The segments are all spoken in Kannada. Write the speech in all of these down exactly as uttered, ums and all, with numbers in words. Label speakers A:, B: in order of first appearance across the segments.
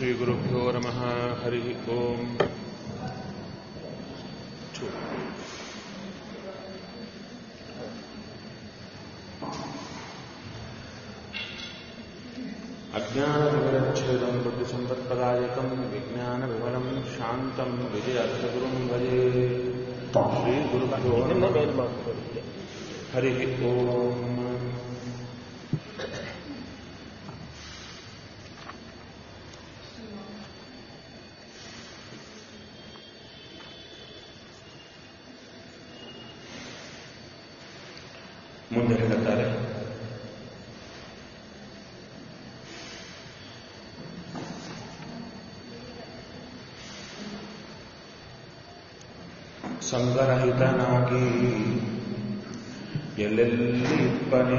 A: ಶ್ರೀಗುರುಭ್ಯೋ ನಮಃ. ಹರಿ ಓಂ. ಅಜ್ಞಾನವಿವರಚ್ಛೇದಂ ಬುದ್ಧಿಸಂಪತ್ಪ್ರದಾಯಕಂ ವಿಜ್ಞಾನವಿಮಲಂ ಶಾಂತಂ ವಿಜಯಾರ್ಥಗುರುಂ ಭಜೆ. ಶ್ರೀಗುರುಭ್ಯೋ ನಮಃ. ಹರಿ ಓಂ. ಮುಂದೆ ಹೇಳುತ್ತಾರೆ, ಸಂಗರಹಿತನಾಗಿ ಎಲ್ಲೆಲ್ಲಿ ಇಪ್ಪನೇ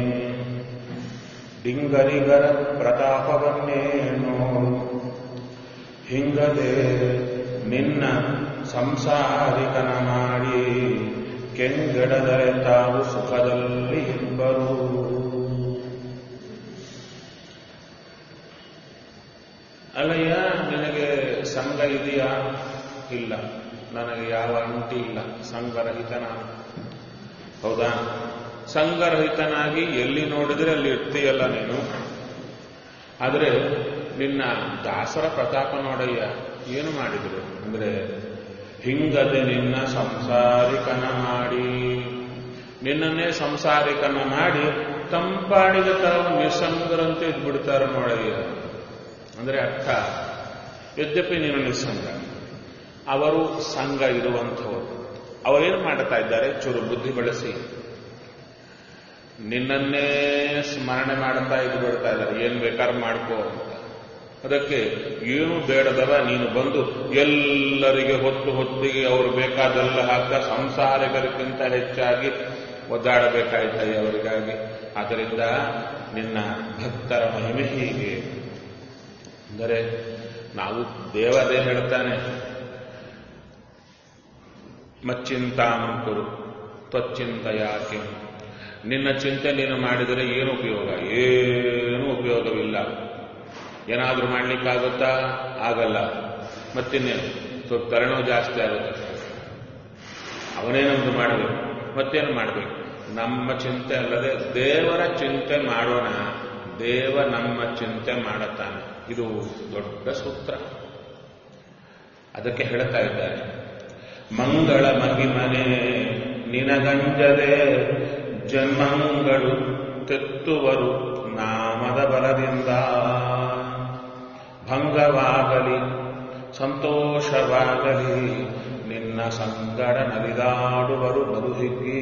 A: ಡಿಂಗರಿಗರ ಪ್ರತಾಪವನ್ನೇನೋ ಹಿಂಗದೆ ನಿನ್ನ ಸಂಸಾರಿಕನ ಮಾಡಿ ಕೆಂಗೆಡದರೆ ತಾವು ಸುಖದಲ್ಲಿ ಇಬ್ಬರು. ಅಲ್ಲಯ್ಯ, ನಿನಗೆ ಸಂಘ ಇದೆಯಾ? ಇಲ್ಲ, ನನಗೆ ಯಾವ ಅಂಟಿ ಇಲ್ಲ, ಸಂಘರಹಿತನಾಗಿ. ಹೌದಾ? ಸಂಘರಹಿತನಾಗಿ ಎಲ್ಲಿ ನೋಡಿದ್ರೆ ಅಲ್ಲಿ ಇರ್ತೀಯಲ್ಲ ನೀನು. ಆದರೆ ನಿನ್ನ ದಾಸರ ಪ್ರತಾಪ ನೋಡಯ್ಯ, ಏನು ಮಾಡಿದ್ರು ಅಂದ್ರೆ, ಹಿಂಗದೆ ನಿನ್ನ ಸಂಸಾರಿಕನ ಮಾಡಿ, ನಿನ್ನನ್ನೇ ಸಂಸಾರಿಕನ ಮಾಡಿ ತಂಪಾಡಿಗೆ ತಾವು ನಿಸ್ಸಂಗರಂತೆ ಇದ್ಬಿಡ್ತಾರೆ ನೋಡಯ್ಯ. ಅಂದ್ರೆ ಅರ್ಥ, ಯದ್ಯಪಿ ನೀನು ನಿಸ್ಸಂಗ, ಅವರು ಸಂಘ ಇರುವಂಥವರು. ಅವರೇನು ಮಾಡ್ತಾ ಇದ್ದಾರೆ? ಚೂರು ಬುದ್ಧಿ ಬಳಸಿ ನಿನ್ನನ್ನೇ ಸ್ಮರಣೆ ಮಾಡುತ್ತಾ ಇದ್ದು ಬಿಡ್ತಾ ಇದ್ದಾರೆ. ಏನ್ ಬೇಕಾದ್ರೂ ಮಾಡ್ಕೋ ಅಂತ. ಅದಕ್ಕೆ ಏನು ಬೇಡದವ ನೀನು ಬಂದು ಎಲ್ಲರಿಗೆ ಹೊತ್ತು ಹೊತ್ತಿಗೆ ಅವರು ಬೇಕಾದೆಲ್ಲ ಹಾಕ ಸಂಸಾರಿಕರಿಗಿಂತ ಹೆಚ್ಚಾಗಿ ಒದ್ದಾಡಬೇಕಾಯ್ತದೆ ಅವರಿಗಾಗಿ. ಆದ್ದರಿಂದ ನಿನ್ನ ಭಕ್ತರ ಮಹಿಮೆ ಹೀಗೆ ಅಂದರೆ, ನಾವು ದೇವದೇ ಹೇಳ್ತಾನೆ, ಮಚ್ಚಿಂತಾಮಂಕುರು ತ್ವಚ್ಚಿಂತೆಯಾಕೆ. ನಿನ್ನ ಚಿಂತೆ ನೀನು ಮಾಡಿದರೆ ಏನು ಉಪಯೋಗ? ಏನು ಉಪಯೋಗವಿಲ್ಲ. ಏನಾದರೂ ಮಾಡ್ಲಿಕ್ಕಾಗುತ್ತಾ? ಆಗಲ್ಲ. ಮತ್ತಿನ್ನೇನು? ಸ್ವಲ್ಪ ತಲೆನೋವು ಜಾಸ್ತಿ ಆಗುತ್ತೆ. ಅವನೇನೊಂದು ಮಾಡಬೇಕು, ಮತ್ತೇನು ಮಾಡಬೇಕು? ನಮ್ಮ ಚಿಂತೆ ಅಲ್ಲದೆ ದೇವರ ಚಿಂತೆ ಮಾಡೋಣ. ದೇವ ನಮ್ಮ ಚಿಂತೆ ಮಾಡುತ್ತಾನೆ. ಇದು ದೊಡ್ಡ ಸೂತ್ರ. ಅದಕ್ಕೆ ಹೇಳ್ತಾ ಇದ್ದಾರೆ, ಮಂಗಳ ಮಹಿಮನೆ ನಿನಗಂಜದೆ ಜನ್ಮಂಗಳು ತೆತ್ತುವರು ನಾಮದ ಬಲದಿಂದ. ಭಂಗವಾಗಲಿ ಸಂತೋಷವಾಗಲಿ ನಿನ್ನ ಸಂಗಡ ನಲಿದಾಡುವರು ಬದುಹಿಗಿ.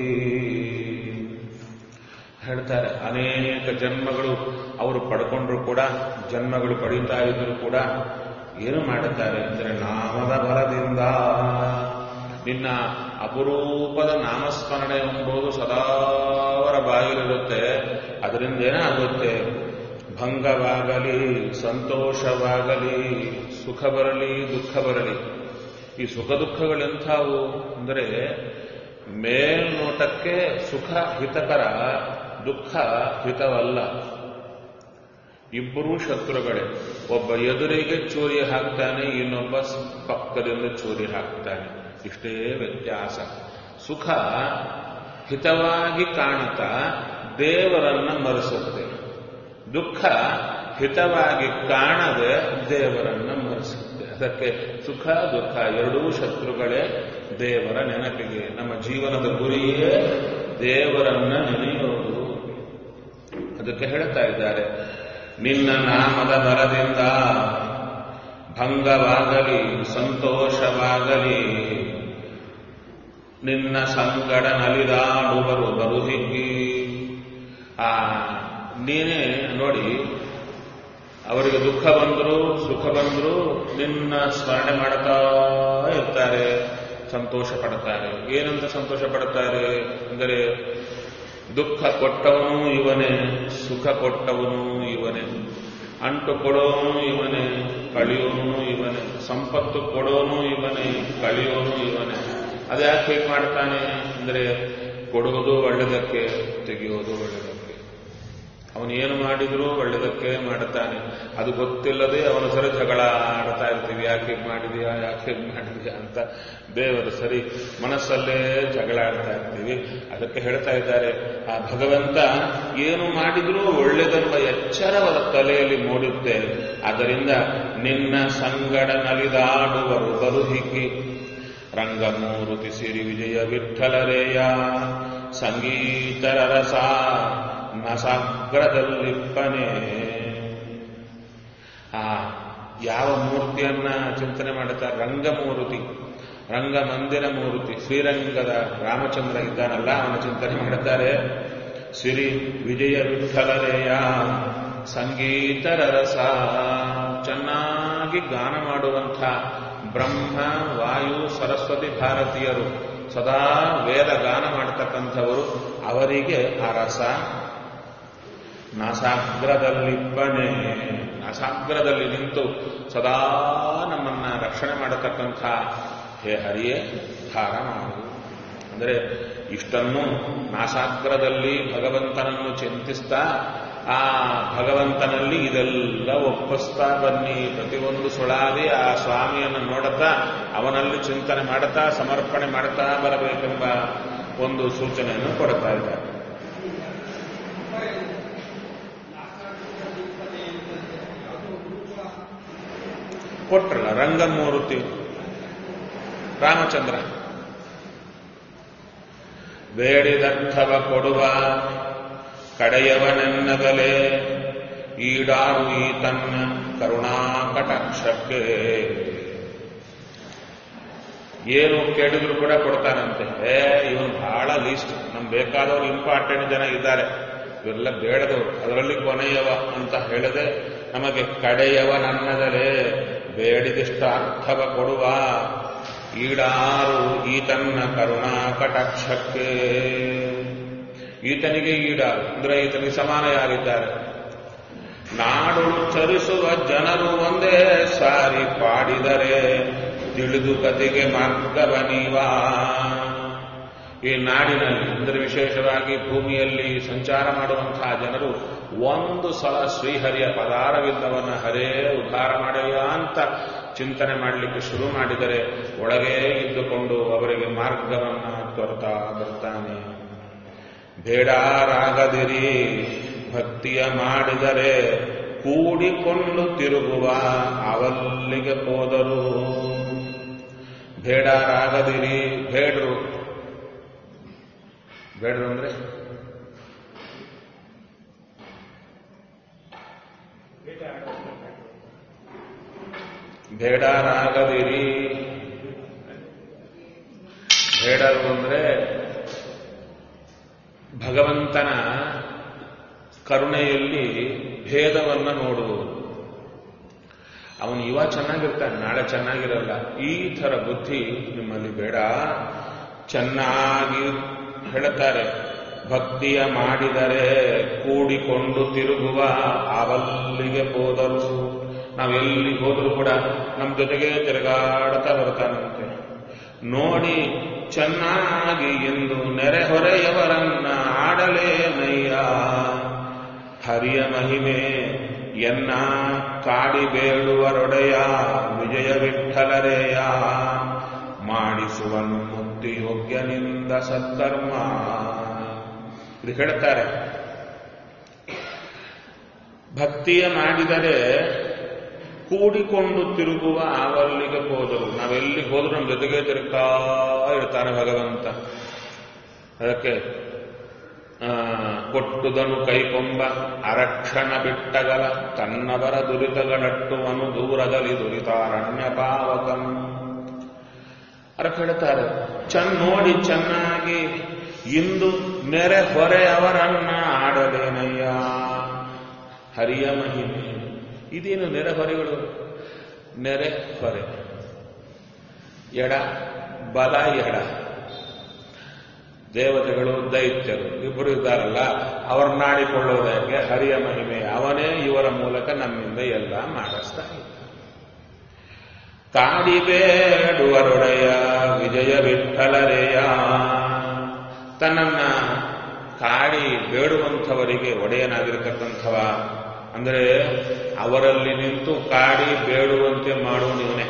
A: ಹೇಳ್ತಾರೆ, ಅನೇಕ ಜನ್ಮಗಳು ಅವರು ಪಡ್ಕೊಂಡ್ರು ಕೂಡ, ಜನ್ಮಗಳು ಪಡೀತಾ ಇದ್ರು ಕೂಡ ಏನು ಮಾಡುತ್ತಾರೆ ಅಂದರೆ, ನಾಮದ ಬಲದಿಂದ ನಿನ್ನ ಅಪರೂಪದ ನಾಮಸ್ಮರಣೆ ಎಂಬುದು ಸದಾವರ ಬಾಗಿಲಿರುತ್ತೆ. ಅದರಿಂದ ಏನಾಗುತ್ತೆ? ಭಂಗವಾಗಲಿ ಸಂತೋಷವಾಗಲಿ, ಸುಖ ಬರಲಿ ದುಃಖ ಬರಲಿ. ಈ ಸುಖ ದುಃಖಗಳೆಂಥವು ಅಂದರೆ, ಮೇಲ್ನೋಟಕ್ಕೆ ಸುಖ ಹಿತಕರ, ದುಃಖ ಹಿತವಲ್ಲ. ಇಬ್ಬರೂ ಶತ್ರುಗಳೇ. ಒಬ್ಬ ಎದುರಿಗೆ ಚೂರಿ ಹಾಕ್ತಾನೆ, ಇನ್ನೊಬ್ಬ ಪಕ್ಕದಿಂದ ಚೂರಿ ಹಾಕ್ತಾನೆ. ಇಷ್ಟೇ ವ್ಯತ್ಯಾಸ. ಸುಖ ಹಿತವಾಗಿ ಕಾಣುತ್ತಾ ದೇವರನ್ನ ಮರೆಸುತ್ತೆ, ದುಃಖ ಹಿತವಾಗಿ ಕಾಣದೆ ದೇವರನ್ನ ಮರೆಸುತ್ತೆ. ಅದಕ್ಕೆ ಸುಖ ದುಃಖ ಎರಡೂ ಶತ್ರುಗಳೇ ದೇವರ ನೆನಪಿಗೆ. ನಮ್ಮ ಜೀವನದ ಗುರಿಯೇ ದೇವರನ್ನ ನೆನೆಯೋದು. ಅದಕ್ಕೆ ಹೇಳ್ತಾ ಇದ್ದಾರೆ, ನಿನ್ನ ನಾಮದ ಬಲದಿಂದ ಭಂಗವಾಗಲಿ ಸಂತೋಷವಾಗಲಿ ನಿನ್ನ ಸಂಗಡ ನಲಿದಾಡುವರು ಬರುಹಿಗಿ. ಆ ನೀನೇ ನೋಡಿ, ಅವರಿಗೆ ದುಃಖ ಬಂದ್ರು ಸುಖ ಬಂದ್ರು ನಿನ್ನ ಸ್ಮರಣೆ ಮಾಡ್ತಾ ಇರ್ತಾರೆ, ಸಂತೋಷ ಪಡ್ತಾರೆ. ಏನಂತ ಸಂತೋಷ ಪಡ್ತಾರೆ ಅಂದರೆ, ದುಃಖ ಕೊಟ್ಟವನು ಇವನೇ, ಸುಖ ಕೊಟ್ಟವನು ಇವನೇ, ಅಂಟು ಕೊಡೋನು ಇವನೇ, ಕಳಿಯೋನು ಇವನೇ, ಸಂಪತ್ತು ಕೊಡೋನು ಇವನೇ, ಕಳಿಯೋನು ಇವನೇ. ಅದ್ಯಾಕೆ ಹೇಗೆ ಮಾಡ್ತಾನೆ ಅಂದರೆ, ಕೊಡುವುದು ಒಳ್ಳೆಯದಕ್ಕೆ, ತೆಗೆಯೋದು ಒಳ್ಳೆಯದಕ್ಕೆ. ಅವನು ಏನು ಮಾಡಿದರೂ ಒಳ್ಳೆಯದಕ್ಕೆ ಮಾಡುತ್ತಾನೆ. ಅದು ಗೊತ್ತಿಲ್ಲದೆ ಅವನ ಸರಿ ಜಗಳ ಆಡ್ತಾ ಇರ್ತೀವಿ, ಯಾಕೆ ಮಾಡಿದೆಯಾ ಯಾಕೆ ಮಾಡಿದೆಯಾ ಅಂತ ದೇವರು ಸರಿ ಮನಸ್ಸಲ್ಲೇ ಜಗಳ ಆಡ್ತಾ ಇರ್ತೀವಿ. ಅದಕ್ಕೆ ಹೇಳ್ತಾ ಇದ್ದಾರೆ, ಆ ಭಗವಂತ ಏನು ಮಾಡಿದರೂ ಒಳ್ಳೆಯದೆಂಬ ಎಚ್ಚರವರ ತಲೆಯಲ್ಲಿ ಮೂಡುತ್ತೆ. ಆದ್ದರಿಂದ ನಿನ್ನ ಸಂಗಡ ನಲಿದಾಡುವರು ಬರುಹಿಕ್ಕಿ ರಂಗಮೂರುತಿ ಸಿರಿ ವಿಜಯ ವಿಠಲರೇಯ ಸಂಗೀತರ ರಸ ನಸಾಗ್ರದಲ್ಲಿಪ್ಪನೆ. ಆ ಯಾವ ಮೂರ್ತಿಯನ್ನ ಚಿಂತನೆ ಮಾಡುತ್ತಾರೆ? ರಂಗಮೂರ್ತಿ, ರಂಗಮಂದಿರ ಮೂರ್ತಿ, ಶ್ರೀರಂಗದ ರಾಮಚಂದ್ರ ಇದ್ದಾನಲ್ಲ ಅವನ ಚಿಂತನೆ ಮಾಡುತ್ತಾರೆ. ಸಿರಿ ವಿಜಯ ವಿಠಲರೇಯ ಸಂಗೀತರ ರಸ, ಚೆನ್ನಾಗಿ ಗಾನ ಮಾಡುವಂಥ ಬ್ರಹ್ಮ ವಾಯು ಸರಸ್ವತಿ ಭಾರತೀಯರು ಸದಾ ವೇದ ಗಾನ ಮಾಡತಕ್ಕಂಥವರು, ಅವರಿಗೆ ಆ ರಸ ನಾಸಾಗ್ರದಲ್ಲಿಪ್ಪನೆ, ನಾಸಾಗ್ರದಲ್ಲಿ ನಿಂತು ಸದಾ ನಮ್ಮನ್ನ ರಕ್ಷಣೆ ಮಾಡತಕ್ಕಂಥ ಹೇ ಹರಿಯೇ ಧಾರ ಮಾಡು. ಅಂದರೆ ಇಷ್ಟನ್ನು ನಾಸಾಗ್ರದಲ್ಲಿ ಭಗವಂತನನ್ನು ಚಿಂತಿಸ್ತಾ ಆ ಭಗವಂತನಲ್ಲಿ ಇದೆಲ್ಲ ಒಪ್ಪಿಸ್ತಾ ಬನ್ನಿ. ಪ್ರತಿಯೊಂದು ಸುಳಾದಿ ಆ ಸ್ವಾಮಿಯನ್ನು ನೋಡುತ್ತಾ ಅವನಲ್ಲಿ ಚಿಂತನೆ ಮಾಡುತ್ತಾ ಸಮರ್ಪಣೆ ಮಾಡುತ್ತಾ ಬರಬೇಕೆಂಬ ಒಂದು ಸೂಚನೆಯನ್ನು ಕೊಡುತ್ತಾ ಇದ್ದಾರೆ. ಕೊಟ್ರಲ್ಲ ರಂಗಮೂರ್ತಿ ರಾಮಚಂದ್ರ, ಬೇಡಿದರ್ಥವ ಕೊಡುವ ಕಡೆಯವನೆನ್ನದಲೇ ಈಡಾರು ಈ ತನ್ನ ಕರುಣಾಕಟಾಕ್ಷಕ್ಕೆ. ಏನು ಕೇಳಿದ್ರು ಕೂಡ ಕೊಡ್ತಾನಂತೆ. ಏ ಇವನು ಬಹಳ ಲೀಸ್ಟ್, ನಮ್ಗೆ ಬೇಕಾದವರು ಇಂಪಾರ್ಟೆಂಟ್ ಜನ ಇದ್ದಾರೆ, ಇವೆಲ್ಲ ಬೇಡದವರು, ಅದರಲ್ಲಿ ಕೊನೆಯವ ಅಂತ ಹೇಳದೆ ನಮಗೆ ಕಡೆಯವನನ್ನದಲೇ ಬೇಡಿದಿಷ್ಟ ಅರ್ಥವ ಕೊಡುವ ಈಡಾರು ಈತನ್ನ ಕರುಣಾ ಕಟಾಕ್ಷಕ್ಕೆ. ಈತನಿಗೆ ಈಡಾರು ಅಂದ್ರೆ ಈತನಿಗೆ ಸಮಾನ ಯಾರಿದ್ದಾರೆ? ನಾಡು ಚರಿಸುವ ಜನರು ಒಂದೇ ಸಾರಿ ಪಾಡಿದರೆ ತಿಳಿದು ಗತಿಗೆ ಮಾರ್ಗವ ನೀವಾ. ಈ ನಾಡಿನಲ್ಲಿ ಅಂದರೆ ವಿಶೇಷವಾಗಿ ಭೂಮಿಯಲ್ಲಿ ಸಂಚಾರ ಮಾಡುವಂತಹ ಜನರು ಒಂದು ಸಲ ಶ್ರೀಹರಿಯ ಪದಾರವಿದ್ದವನ್ನ ಹರೇ ಉದ್ಧಾರ ಮಾಡಯ್ಯ ಅಂತ ಚಿಂತನೆ ಮಾಡಲಿಕ್ಕೆ ಶುರು ಮಾಡಿದರೆ ಒಳಗೇ ಇದ್ದುಕೊಂಡು ಅವರಿಗೆ ಮಾರ್ಗವನ್ನ ತೋರ್ತಾ ಬರ್ತಾನೆ. ಬೇಡಾರಾಗದಿರಿ ಭಕ್ತಿಯ ಮಾಡಿದರೆ ಕೂಡಿಕೊಂಡು ತಿರುಗುವ ಅವಲ್ಲಿಗೆ ಹೋದರು. ಬೇಡಾರಾಗದಿರಿ, ಬೇಡ್ರು ಬೇಡ್ರು ಅಂದ್ರೆ ಬೇಡಾರಾಗದಿರಿ, ಬೇಡರು ಅಂದ್ರೆ ಭಗವಂತನ ಕರುಣೆಯಲ್ಲಿ ಭೇದವನ್ನ ನೋಡುವುದು. ಅವನು ಇವ ಚೆನ್ನಾಗಿರ್ತಾನೆ, ನಾಳೆ ಚೆನ್ನಾಗಿರಲ್ಲ, ಈ ಥರ ಬುದ್ಧಿ ನಿಮ್ಮಲ್ಲಿ ಬೇಡ. ಚೆನ್ನಾಗಿ ಹೇಳುತ್ತಾರೆ, ಭಕ್ತಿಯ ಮಾಡಿದರೆ ಕೂಡಿಕೊಂಡು ತಿರುಗುವ ಅವಲ್ಲಿಗೆ ಹೋದರು. ನಾವೆಲ್ಲಿ ಹೋದರೂ ಕೂಡ ನಮ್ಮ ಜೊತೆಗೆ ತಿರುಗಾಡ್ತಾ ಬರ್ತಾನಂತೆ. ನೋಡಿ ಚೆನ್ನಾಗಿ ಎಂದು ನೆರೆಹೊರೆಯವರನ್ನ ಆಡಲೇನಯ್ಯ. ಹರಿಯ ಮಹಿಮೆ ಎನ್ನ ಕಾಡಿ ಬೇಡುವರೊಡೆಯ ವಿಜಯ ವಿಠಲರೇಯ. ಮಾಡಿಸುವನು ಮುಕ್ತಿ ಯೋಗ್ಯನಿಂದ ಸತ್ಕರ್ಮ. ಇದು ಹೇಳ್ತಾರೆ, ಭಕ್ತಿಯ ಮಾಡಿದರೆ ಕೂಡಿಕೊಂಡು ತಿರುಗುವ ಆವಲ್ಲಿಗೆ ಹೋದರು. ನಾವೆಲ್ಲಿ ಹೋದ್ರು ನಮ್ಮ ಜೊತೆಗೆ ತಿರುಗ್ತಾ ಇರ್ತಾನೆ ಭಗವಂತ. ಅದಕ್ಕೆ ಕೊಟ್ಟುದನು ಕೈಕೊಂಬ ಅರಕ್ಷಣ ಬಿಟ್ಟಗಲ ತನ್ನವರ ದುರಿತಗಳಟ್ಟುವನು ದೂರದಲ್ಲಿ ದುರಿತಾರಣ್ಯ ಪಾವಕಂ. ಅದಕ್ಕೆ ಹೇಳ್ತಾರೆ, ಚೆನ್ನ ನೋಡಿ ಚೆನ್ನಾಗಿ ಇಂದು ನೆರೆ ಹೊರೆ ಅವರನ್ನ ಆಡಲೇನಯ್ಯ. ಹರಿಯ ಮಹಿಮೆ ಇದೇನು ನೆರೆಹೊರೆಗಳು? ನೆರೆ ಹೊರೆ, ಎಡ ಬಲ ಎಡ, ದೇವತೆಗಳು ದೈತ್ಯರು ಇಬ್ಬರು ಇದ್ದಾರಲ್ಲ, ಅವ್ರನ್ನಾಡಿಕೊಳ್ಳುವುದಕ್ಕೆ ಹರಿಯ ಮಹಿಮೆ. ಅವನೇ ಇವರ ಮೂಲಕ ನಮ್ಮಿಂದ ಎಲ್ಲ ಮಾಡಿಸ್ತಾ ಇದ್ದ. ಕಾಡಿಬೇಡುವರೊಡೆಯ ವಿಜಯ ವಿಠಲರೇಯ. ತನ್ನನ್ನ ಕಾಡಿ ಬೇಡುವಂಥವರಿಗೆ ಒಡೆಯನಾಗಿರತಕ್ಕಂಥವ ಅಂದರೆ ಅವರಲ್ಲಿ ನಿಂತು ಕಾಡಿ ಬೇಡುವಂತೆ ಮಾಡುವ ನೀವನೇ.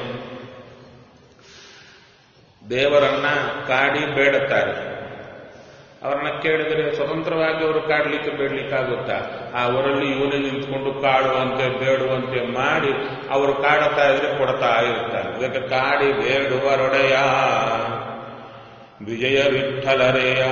A: ದೇವರನ್ನ ಕಾಡಿ ಬೇಡುತ್ತಾರೆ, ಅವರನ್ನ ಕೇಳಿದರೆ ಸ್ವತಂತ್ರವಾಗಿ ಅವರು ಕಾಡ್ಲಿಕ್ಕೆ ಬೇಡ್ಲಿಕ್ಕಾಗುತ್ತಾ? ಅವರಲ್ಲಿ ಇವನೇ ನಿಂತ್ಕೊಂಡು ಕಾಡುವಂತೆ ಬೇಡುವಂತೆ ಮಾಡಿ ಅವರು ಕಾಡುತ್ತಾ ಇದ್ರೆ ಕೊಡ್ತಾ ಇರ್ತಾರೆ. ಅದಕ್ಕೆ ಕಾಡಿ ಬೇಡುವರೊಡೆಯ ವಿಜಯ ವಿಠಲರೆಯ